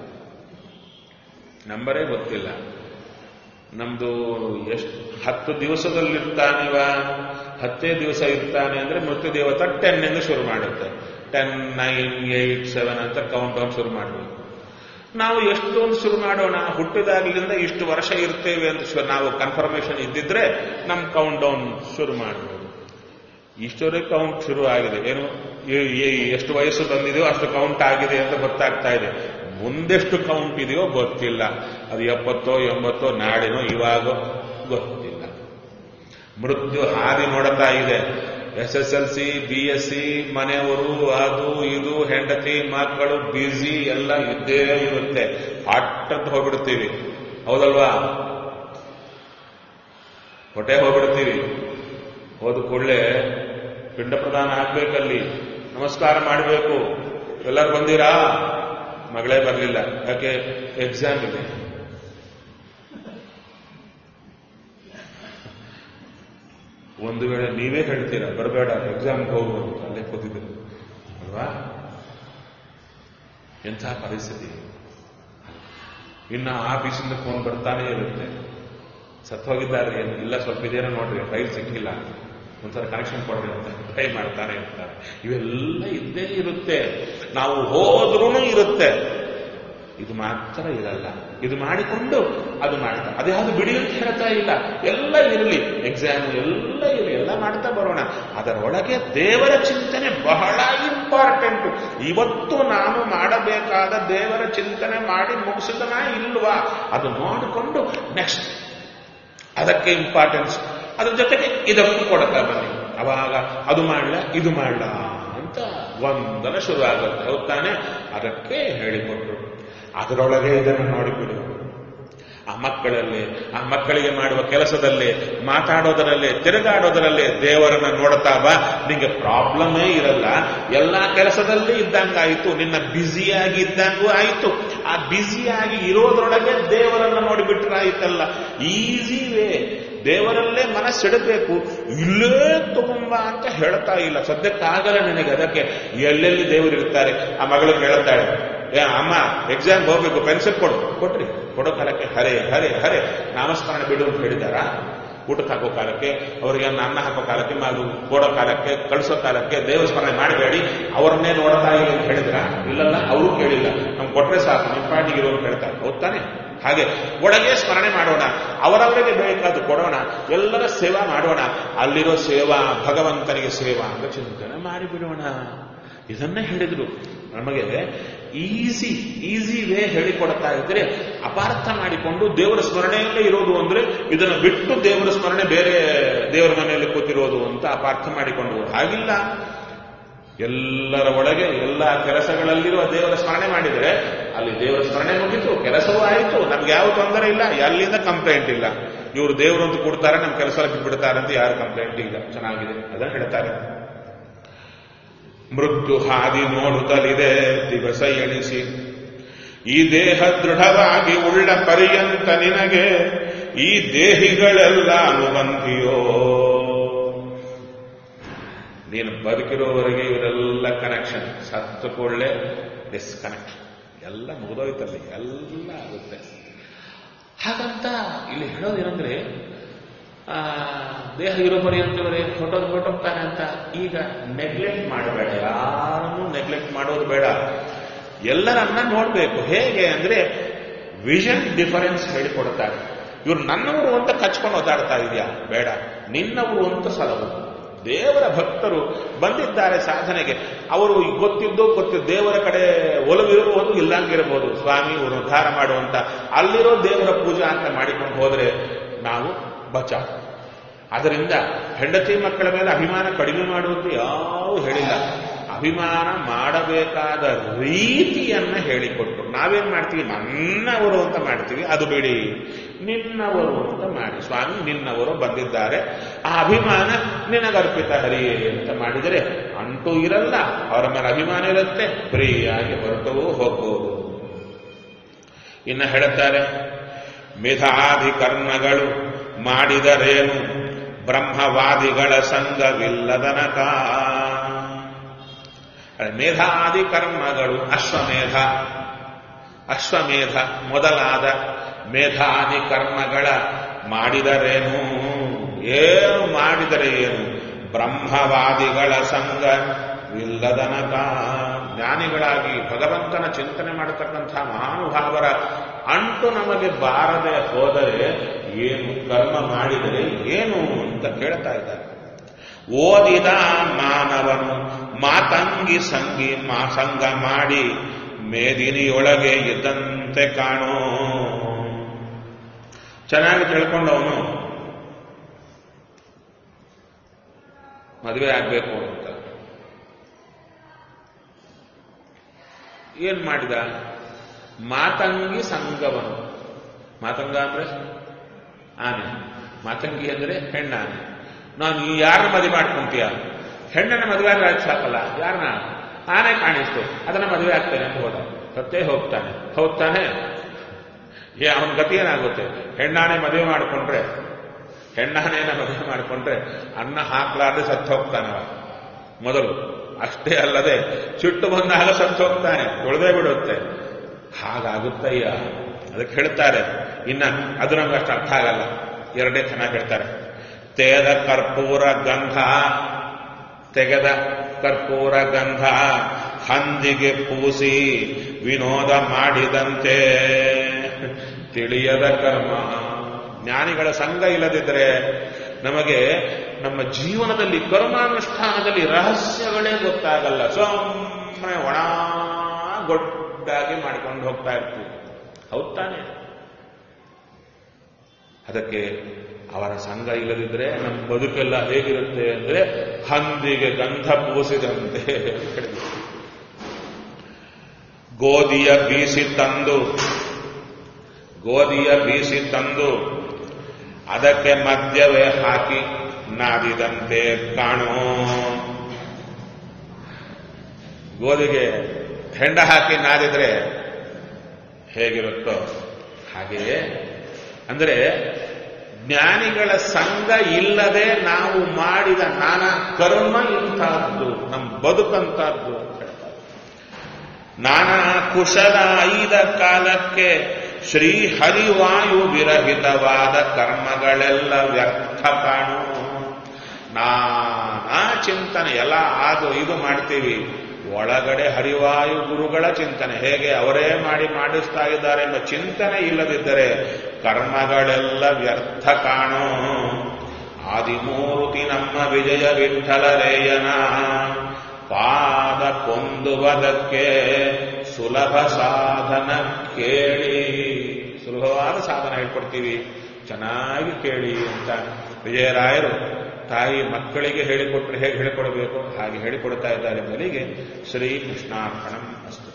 A: ನಂಬರೇ ಗೊತ್ತಿಲ್ಲ. ನಮ್ದು ಎಷ್ಟು ಹತ್ತು ದಿವಸದಲ್ಲಿರ್ತಾನಿವ, ಹತ್ತೇ ದಿವಸ ಇರ್ತಾನೆ ಅಂದ್ರೆ ಮೃತ್ಯು ದೇವತೆ ಟೆನ್ ಎಂದು ಶುರು ಮಾಡುತ್ತೆ. ಟೆನ್ ನೈನ್ ಏಟ್ ಸೆವೆನ್ ಅಂತ ಕೌಂಟ್ ಡೌನ್ ಶುರು ಮಾಡಬೇಕು. ನಾವು ಎಷ್ಟೊಂದು ಶುರು ಮಾಡೋಣ, ಹುಟ್ಟಿದಾಗಲಿಂದ ಇಷ್ಟು ವರ್ಷ ಇರ್ತೇವೆ ಅಂತ ನಾವು ಕನ್ಫರ್ಮೇಶನ್ ಇದ್ದಿದ್ರೆ ನಮ್ಮ ಕೌಂಟ್ ಡೌನ್ ಶುರು ಮಾಡಬಹುದು. ಇಷ್ಟವರೆಗೆ ಕೌಂಟ್ ಶುರು ಆಗಿದೆ, ಏನು ಎಷ್ಟು ವಯಸ್ಸು ಬಂದಿದೆಯೋ ಅಷ್ಟು ಕೌಂಟ್ ಆಗಿದೆ ಅಂತ ಗೊತ್ತಾಗ್ತಾ ಇದೆ. ಮುಂದೆಷ್ಟು ಕೌಂಟ್ ಇದೆಯೋ ಗೊತ್ತಿಲ್ಲ. ಅದು ಎಪ್ಪತ್ತೋ ಎಂಬತ್ತೋ ನಾಡಿನೋ ಇವಾಗೋ ಗೊತ್ತಿಲ್ಲ. ಮೃತ್ಯು ಹಾದಿ ನೋಡುತ್ತಾ ಇದೆ. S S L C, B S C, ಮನೆಯವರು, ಅದು ಇದು, ಹೆಂಡತಿ ಮಕ್ಕಳು, ಬ್ಯುಸಿ ಎಲ್ಲ ಇದ್ದೇ ಇರುತ್ತೆ. ಹಟ್ಟಂತ ಹೋಗ್ಬಿಡ್ತೀವಿ, ಹೌದಲ್ವಾ? ಹೊಟ್ಟೆ ಹೋಗ್ಬಿಡ್ತೀವಿ. ಹೋದ ಕೂಡಲೇ ಪಿಂಡ ಪ್ರದಾನ ಆಗ್ಬೇಕಲ್ಲಿ, ನಮಸ್ಕಾರ ಮಾಡಬೇಕು. ಎಲ್ಲರೂ ಬಂದಿರಾ? ಮಗಳೇ ಬರಲಿಲ್ಲ, ಯಾಕೆ? ಎಕ್ಸಾಮ್ ಇದೆ. ಒಂದು ವೇಳೆ ನೀವೇ ಹೇಳ್ತೀರಾ ಬರಬೇಡ, ಎಕ್ಸಾಮ್ಗೆ ಹೋಗ್ಬೋದು, ಅಲ್ಲೇ ಕೂತಿದ್ರು ಅಲ್ವಾ? ಎಂಥ ಪರಿಸ್ಥಿತಿ. ಇನ್ನು ಆಫೀಸಿಂದ ಫೋನ್ ಬರ್ತಾನೆ ಇರುತ್ತೆ. ಸತ್ತು ಹೋಗಿದ್ದಾರೆ, ಏನು ಇಲ್ಲ, ಸ್ವಲ್ಪ ಇದೇನೋ ನೋಡ್ರಿ, ಫೈಲ್ ಸಿಕ್ಕಿಲ್ಲ, ಒಂದ್ಸಲ ಕನೆಕ್ಷನ್ ಕೊಡ್ರಿ ಅಂತ ಟ್ರೈ ಮಾಡ್ತಾನೆ ಇರ್ತಾರೆ. ಇವೆಲ್ಲ ಇದ್ದೇ ಇರುತ್ತೆ. ನಾವು ಹೋದ್ರೂ ಇರುತ್ತೆ, ಇದು ಮಾತ್ರ ಇರಲ್ಲ. ಇದು ಮಾಡಿಕೊಂಡು ಅದು ಮಾಡ್ತಾ, ಅದ್ಯಾವುದು ಬಿಡಿ ಅಂತ ಹೇಳ್ತಾ ಇಲ್ಲ, ಎಲ್ಲ ಇರಲಿ, ಎಕ್ಸಾಮ್ ಎಲ್ಲ ಇರಲಿ, ಎಲ್ಲ ಮಾಡ್ತಾ ಬರೋಣ. ಅದರೊಳಗೆ ದೇವರ ಚಿಂತನೆ ಬಹಳ ಇಂಪಾರ್ಟೆಂಟ್. ಇವತ್ತು ನಾನು ಮಾಡಬೇಕಾದ ದೇವರ ಚಿಂತನೆ ಮಾಡಿ ಮುಗಿಸಿದನಾ ಇಲ್ವಾ ಅದು ನೋಡಿಕೊಂಡು ನೆಕ್ಸ್ಟ್ ಅದಕ್ಕೆ ಇಂಪಾರ್ಟೆನ್ಸ್, ಅದ್ರ ಜೊತೆಗೆ ಇದಕ್ಕೂ ಕೊಡ್ತಾ ಬನ್ನಿ. ಅವಾಗ ಅದು ಮಾಡಲ ಇದು ಮಾಡಲ ಅಂತ ಒಂದನ ಶುರು ಆಗುತ್ತೆ. ಹೌದು ತಾನೆ? ಅದಕ್ಕೆ ಹೇಳಿಕೊಟ್ರು. ಅದರೊಳಗೆ ಇದನ್ನು ನೋಡಿಬಿಡು. ಆ ಮಕ್ಕಳಲ್ಲಿ, ಆ ಮಕ್ಕಳಿಗೆ ಮಾಡುವ ಕೆಲಸದಲ್ಲಿ, ಮಾತಾಡೋದರಲ್ಲಿ, ತಿರುಗಾಡೋದರಲ್ಲಿ ದೇವರನ್ನ ನೋಡ್ತಾ ಬಾ. ನಿಂಗೆ ಪ್ರಾಬ್ಲಮೇ ಇರಲ್ಲ. ಎಲ್ಲಾ ಕೆಲಸದಲ್ಲಿ ಇದ್ದಂಗಾಯಿತು, ನಿನ್ನ ಬ್ಯುಸಿಯಾಗಿ ಇದ್ದಂಗೂ ಆಯಿತು. ಆ ಬ್ಯುಸಿಯಾಗಿ ಇರೋದ್ರೊಳಗೆ ದೇವರನ್ನ ನೋಡಿಬಿಟ್ರಾಯ್ತಲ್ಲ. Easy way. ದೇವರಲ್ಲೇ ಮನಸ್ಸಿಡಬೇಕು. ಇಲ್ಲೇ ತಗೊಂಬ ಅಂತ ಹೇಳ್ತಾ ಇಲ್ಲ, ಸದ್ಯಕ್ಕಾಗಲ್ಲ ನಿನಗೆ. ಅದಕ್ಕೆ ಎಲ್ಲೆಲ್ಲಿ ದೇವರು ಇರ್ತಾರೆ. ಆ ಮಗಳು ಹೇಳ್ತಾಳೆ, ಏ ಅಮ್ಮ ಎಕ್ಸಾಮ್ ಹೋಗ್ಬೇಕು, ಪೆನ್ಸಿಲ್ ಕೊಡು. ಕೊಟ್ರಿ, ಕೊಡೋ ಕಾಲಕ್ಕೆ ಹರೇ ಹರೇ ಹರೇ ನಾಮಸ್ಮರಣೆ ಬಿಡು ಅಂತ ಹೇಳಿದಾರ? ಊಟಕ್ಕೆ ಹಾಕೋ ಕಾಲಕ್ಕೆ, ಅವರಿಗೆ ಅನ್ನ ಹಾಕೋ ಕಾಲಕ್ಕೆ, ಮಾದು ಕೊಡೋ ಕಾಲಕ್ಕೆ, ಕಳಿಸೋ ಕಾಲಕ್ಕೆ ದೇವರ ಸ್ಮರಣೆ ಮಾಡಬೇಡಿ, ಅವರನ್ನೇ ನೋಡ್ತಾ ಇಲ್ಲ ಅಂತ ಹೇಳಿದ್ರ? ಇಲ್ಲಲ್ಲ, ಅವರು ಕೇಳಿಲ್ಲ. ನಮ್ಗೆ ಕೊಟ್ರೆ ಸಾಕು, ನಿಮ್ಮ ಪಾಟಿಗಿರೋ ಅಂತ ಹೇಳ್ತಾರೆ. ಹೋಗ್ತಾನೆ? ಹಾಗೆ ಒಳಗೆ ಸ್ಮರಣೆ ಮಾಡೋಣ, ಅವರವರಿಗೆ ಬೇಕಾದ ಕೊಡೋಣ, ಎಲ್ಲರ ಸೇವಾ ಮಾಡೋಣ. ಅಲ್ಲಿರೋ ಸೇವಾ ಭಗವಂತನಿಗೆ ಸೇವಾ ಅಂತ ಚಿಂತನೆ ಮಾಡಿಬಿಡೋಣ. ಇದನ್ನೇ ಹೇಳಿದ್ರು ನಮಗೆ. ಈಸಿ ಈಸಿ ವೇ ಹೇಳಿಕೊಡ್ತಾ ಇದ್ರೆ ಅಪಾರ್ಥ ಮಾಡಿಕೊಂಡು ದೇವರ ಸ್ಮರಣೆಯಲ್ಲೇ ಇರೋದು ಅಂದ್ರೆ ಇದನ್ನು ಬಿಟ್ಟು ದೇವರ ಸ್ಮರಣೆ ಬೇರೆ ದೇವರ ಮನೆಯಲ್ಲಿ ಕೂತಿರೋದು ಅಂತ ಅಪಾರ್ಥ ಮಾಡಿಕೊಂಡು. ಹಾಗಿಲ್ಲ, ಎಲ್ಲರ ಒಳಗೆ ಎಲ್ಲ ಕೆಲಸಗಳಲ್ಲಿರುವ ದೇವರ ಸ್ಮರಣೆ ಮಾಡಿದರೆ ಅಲ್ಲಿ ದೇವರ ಸ್ಮರಣೆ ಮುಗಿತು, ಕೆಲಸವೂ ಆಯಿತು, ನಮ್ಗೆ ಯಾವ ತೊಂದರೆ ಇಲ್ಲ, ಎಲ್ಲಿಂದ ಕಂಪ್ಲೇಂಟ್ ಇಲ್ಲ. ಇವರು ದೇವರು ಅಂತ ಕೊಡ್ತಾರೆ, ನಮ್ಮ ಕೆಲಸ ಬಿಟ್ಬಿಡ್ತಾರೆ ಅಂತ ಯಾರು ಕಂಪ್ಲೇಂಟ್ ಇಲ್ಲ. ಚೆನ್ನಾಗಿದೆ, ಅದನ್ನು ಹೇಳ್ತಾರೆ. ಮೃತ್ಯು ಹಾದಿ ನೋಡುತ್ತಲಿದೆ ದಿವಸ ಎಣಿಸಿ, ಈ ದೇಹ ದೃಢವಾಗಿ ಉಳ್ಳ ಪರ್ಯಂತ ನಿನಗೆ ಈ ದೇಹಿಗಳೆಲ್ಲ ಅನುಬಂಧಿಯೋ. ನೀನು ಬದುಕಿರೋವರೆಗೆ ಇವರೆಲ್ಲ ಕನೆಕ್ಷನ್, ಸತ್ತು ಕೂಡಲೇ ಡಿಸ್ಕನೆಕ್ಟ್, ಎಲ್ಲ ಮುಗಿದೋಯ್ತಲ್ಲಿ, ಎಲ್ಲ ಆಗುತ್ತೆ. ಹಾಗಂತ ಇಲ್ಲಿ ಹೇಳೋದೇನಂದ್ರೆ, ಆ ದೇಹ ಇರೋ ಪರ್ಯಂತವರೇ ಹೊಟ್ಟೋದು ಹೊಟ್ಟೋಗ್ತಾನೆ ಅಂತ ಈಗ ನೆಗ್ಲೆಕ್ಟ್ ಮಾಡಬೇಡ. ಯಾರನ್ನೂ ನೆಗ್ಲೆಕ್ಟ್ ಮಾಡೋದು ಬೇಡ. ಎಲ್ಲರನ್ನ ನೋಡಬೇಕು. ಹೇಗೆ ಅಂದ್ರೆ ವಿಷನ್ ಡಿಫರೆನ್ಸ್ ಹೇಳಿಕೊಡ್ತಾರೆ. ಇವ್ರು ನನ್ನವರು ಅಂತ ಕಚ್ಕೊಂಡು ಓದಾಡ್ತಾ ಇದೆಯಾ? ಬೇಡ, ನಿನ್ನವರು ಅಂತ ಸಲಹು. ದೇವರ ಭಕ್ತರು ಬಂದಿದ್ದಾರೆ ಸಾಧನೆಗೆ, ಅವರು ಗೊತ್ತಿದ್ದು ಗೊತ್ತಿದ್ದು ದೇವರ ಕಡೆ ಒಲವಿರಬಹುದು, ಇಲ್ಲಂಗಿರಬಹುದು. ಸ್ವಾಮಿ ಉದ್ಧಾರ ಮಾಡುವಂತ ಅಲ್ಲಿರೋ ದೇವರ ಪೂಜಾ ಅಂತ ಮಾಡಿಕೊಂಡು ಹೋದ್ರೆ ನಾವು ಬಚಾವ್. ಅದರಿಂದ ಹೆಂಡತಿ ಮಕ್ಕಳ ಮೇಲೆ ಅಭಿಮಾನ ಕಡಿಮೆ ಮಾಡುವಂತೆ ಯಾವ ಹೇಳಿಲ್ಲ. ಅಭಿಮಾನ ಮಾಡಬೇಕಾದ ರೀತಿಯನ್ನ ಹೇಳಿಕೊಟ್ಟು ನಾವೇನ್ ಮಾಡ್ತೀವಿ, ನನ್ನವರು ಅಂತ ಮಾಡ್ತೀವಿ. ಅದು ಬಿಡಿ, ನಿನ್ನವರು ಅಂತ ಮಾಡಿ. ಸ್ವಾಮಿ ನಿನ್ನವರು ಬಂದಿದ್ದಾರೆ, ಆ ಅಭಿಮಾನ ನಿನಗರ್ಪಿತ ಹರಿಯೇ ಅಂತ ಮಾಡಿದರೆ ಅಂಟೂ ಇರಲ್ಲ, ಅವರ ಮೇಲೆ ಅಭಿಮಾನ ಇರುತ್ತೆ, ಫ್ರೀಯಾಗಿ ಹೊರಟು ಹೋಗ್ಬೋದು. ಇನ್ನು ಹೇಳುತ್ತಾರೆ, ಮೇಧಾಧಿ ಕರ್ಮಗಳು ಮಾಡಿದರೇನು ಬ್ರಹ್ಮವಾದಿಗಳ ಸಂಘವಿಲ್ಲದನಕ. ಮೇಧಾದಿ ಕರ್ಮಗಳು ಅಶ್ವಮೇಧ, ಅಶ್ವಮೇಧ ಮೊದಲಾದ ಮೇಧಾದಿ ಕರ್ಮಗಳ ಮಾಡಿದರೇನು, ಏನು ಮಾಡಿದರೆ ಏನು ಬ್ರಹ್ಮವಾದಿಗಳ ಸಂಘವಿಲ್ಲದನಕ. ಜ್ಞಾನಿಗಳಾಗಿ ಭಗವಂತನ ಚಿಂತನೆ ಮಾಡತಕ್ಕಂಥ ಮಹಾನುಭಾವರ ಅಂಟು ನಮಗೆ ಬಾರದೆ ಹೋದರೆ ಏನು ಕರ್ಮ ಮಾಡಿದರೆ ಏನು ಅಂತ ಕೇಳ್ತಾ ಇದ್ದಾರೆ. ಓದಿದ ಮಾನವನು ಮಾತಂಗಿ ಸಂಗಿ ಮಾಸಂಗ ಮಾಡಿ ಮೇದಿನಿಯೊಳಗೆ ಇದ್ದಂತೆ ಕಾಣೋ. ಚೆನ್ನಾಗಿ ತಿಳ್ಕೊಂಡವನು ಮದುವೆ ಆಗ್ಬೇಕು ಅಂತ ಏನ್ ಮಾಡಿದ? ಮಾತಂಗಿ ಸಂಗವನು. ಮಾತಂಗ ಅಂದ್ರೆ ಆನೆ, ಮಾತಂಗಿ ಅಂದ್ರೆ ಹೆಣ್ಣಾನೆ. ನಾನು ಯಾರನ್ನ ಮದುವೆ ಮಾಡ್ಕೊಂತೀಯ? ಹೆಣ್ಣನ್ನ ಮದುವೆ ಆದ್ರೆ ಸಾಕಲ್ಲ, ಯಾರನ್ನ? ಆನೆ ಕಾಣಿಸ್ತು, ಅದನ್ನ ಮದುವೆ ಆಗ್ತೇನೆ ಅಂತ ಹೋದ. ಸತ್ತೇ ಹೋಗ್ತಾನೆ. ಹೋಗ್ತಾನೆ, ಏ ಅವನ ಗತಿ ಏನಾಗುತ್ತೆ? ಹೆಣ್ಣಾನೆ ಮದುವೆ ಮಾಡಿಕೊಂಡ್ರೆ, ಹೆಣ್ಣಾನೆಯನ್ನ ಮದುವೆ ಮಾಡಿಕೊಂಡ್ರೆ ಅನ್ನ ಹಾಕ್ಲಾರ್ದೆ ಸತ್ತು ಹೋಗ್ತಾನವ ಮೊದಲು. ಅಷ್ಟೇ ಅಲ್ಲದೆ ಸಿಟ್ಟು ಬಂದಾಗ ಸತ್ತು ಹೋಗ್ತಾನೆ, ತೊಳೆದೇ ಬಿಡುತ್ತೆ. ಹಾಗಾಗುತ್ತಯ್ಯ. ಅದಕ್ಕೆ ಹೇಳ್ತಾರೆ, ಇನ್ನ ಅದು ನಮ್ಗೆ ಅಷ್ಟು ಅರ್ಥ ಆಗಲ್ಲ. ಎರಡೇ ಚೆನ್ನಾಗಿ ಹೇಳ್ತಾರೆ. ತೆಗೆದ ಕರ್ಪೂರ ಗಂಧ, ತೆಗೆದ ಕರ್ಪೂರ ಗಂಧ ಹಂದಿಗೆ ಪೂಸಿ ವಿನೋದ ಮಾಡಿದಂತೆ ತಿಳಿಯದ ಕರ್ಮ. ಜ್ಞಾನಿಗಳ ಸಂಘ ಇಲ್ಲದಿದ್ದರೆ ನಮಗೆ ನಮ್ಮ ಜೀವನದಲ್ಲಿ ಕರ್ಮಾನುಷ್ಠಾನದಲ್ಲಿ ರಹಸ್ಯಗಳೇ ಗೊತ್ತಾಗಲ್ಲ. ಸುಮ್ಮನೆ ಒಣ ಗೊಡ್ಡಾಗಿ ಮಾಡಿಕೊಂಡು ಹೋಗ್ತಾ ಇರ್ತೀವಿ. ಹೌದ್ ತಾನೆ? ಅದಕ್ಕೆ ಅವರ ಸಂಘ ಇಲ್ಲದಿದ್ರೆ ನಮ್ಮ ಬದುಕೆಲ್ಲ ಹೇಗಿರುತ್ತೆ ಅಂದ್ರೆ ಹಂದಿಗೆ ಗಂಧ ಪೂಸಿದಂತೆ. ಗೋಧಿಯ ಬೀಸಿ ತಂದು ಗೋಧಿಯ ಬೀಸಿ ತಂದು ಅದಕ್ಕೆ ಮದ್ಯವೇ ಹಾಕಿ ನಾದಿದಂತೆ ಕಾಣೋ. ಗೋಧಿಗೆ ಹೆಂಡ ಹಾಕಿ ನಾದಿದ್ರೆ ಹೇಗಿರುತ್ತೋ ಹಾಗೆಯೇ. ಅಂದರೆ ಜ್ಞಾನಿಗಳ ಸಂಘ ಇಲ್ಲದೆ ನಾವು ಮಾಡಿದ ನಾನಾ ಕರ್ಮ ಇಂಥದ್ದು, ನಮ್ಮ ಬದುಕಂತದ್ದು ಅಂತ ಹೇಳ್ತಾರೆ. ನಾನಾ ಕುಶಲ ಐದ ಕಾಲಕ್ಕೆ ಶ್ರೀ ಹರಿವಾಯು ವಿರಹಿತವಾದ ಕರ್ಮಗಳೆಲ್ಲ ವ್ಯರ್ಥ ಕಾಣು. ನಾನಾ ಚಿಂತನೆ ಎಲ್ಲ ಅದು ಇದು ಮಾಡ್ತೀವಿ, ಒಳಗಡೆ ಹರಿವಾಯು ಗುರುಗಳ ಚಿಂತನೆ ಹೇಗೆ ಅವರೇ ಮಾಡಿ ಮಾಡಿಸ್ತಾ ಇದ್ದಾರೆ ಎಂಬ ಚಿಂತನೆ ಇಲ್ಲದಿದ್ದರೆ ಕರ್ಮಗಳೆಲ್ಲ ವ್ಯರ್ಥ ಕಾಣೋ. ಆದಿಮೂರ್ತಿ ನಮ್ಮ ವಿಜಯ ವಿಠ್ಠಲರೇಯನ ಪಾದ ಪೊಂದುವುದಕ್ಕೆ ಸುಲಭ ಸಾಧನ ಕೇಳಿ. ಸುಲಭವಾದ ಸಾಧನ ಹೇಳ್ಕೊಡ್ತೀವಿ, ಚೆನ್ನಾಗಿ ಕೇಳಿ ಅಂತ ವಿಜಯರಾಯರು ತಾಯಿ ಮಕ್ಕಳಿಗೆ ಹೇಳಿಕೊಟ್ರೆ ಹೇಗೆ ಹೇಳಿಕೊಡಬೇಕು ಹಾಗೆ ಹೇಳಿಕೊಡ್ತಾ ಇದ್ದಾರೆ. ಮೊದಲಿಗೆ ಶ್ರೀ ಕೃಷ್ಣಾರ್ಪಣಂ ಅಸ್ತು.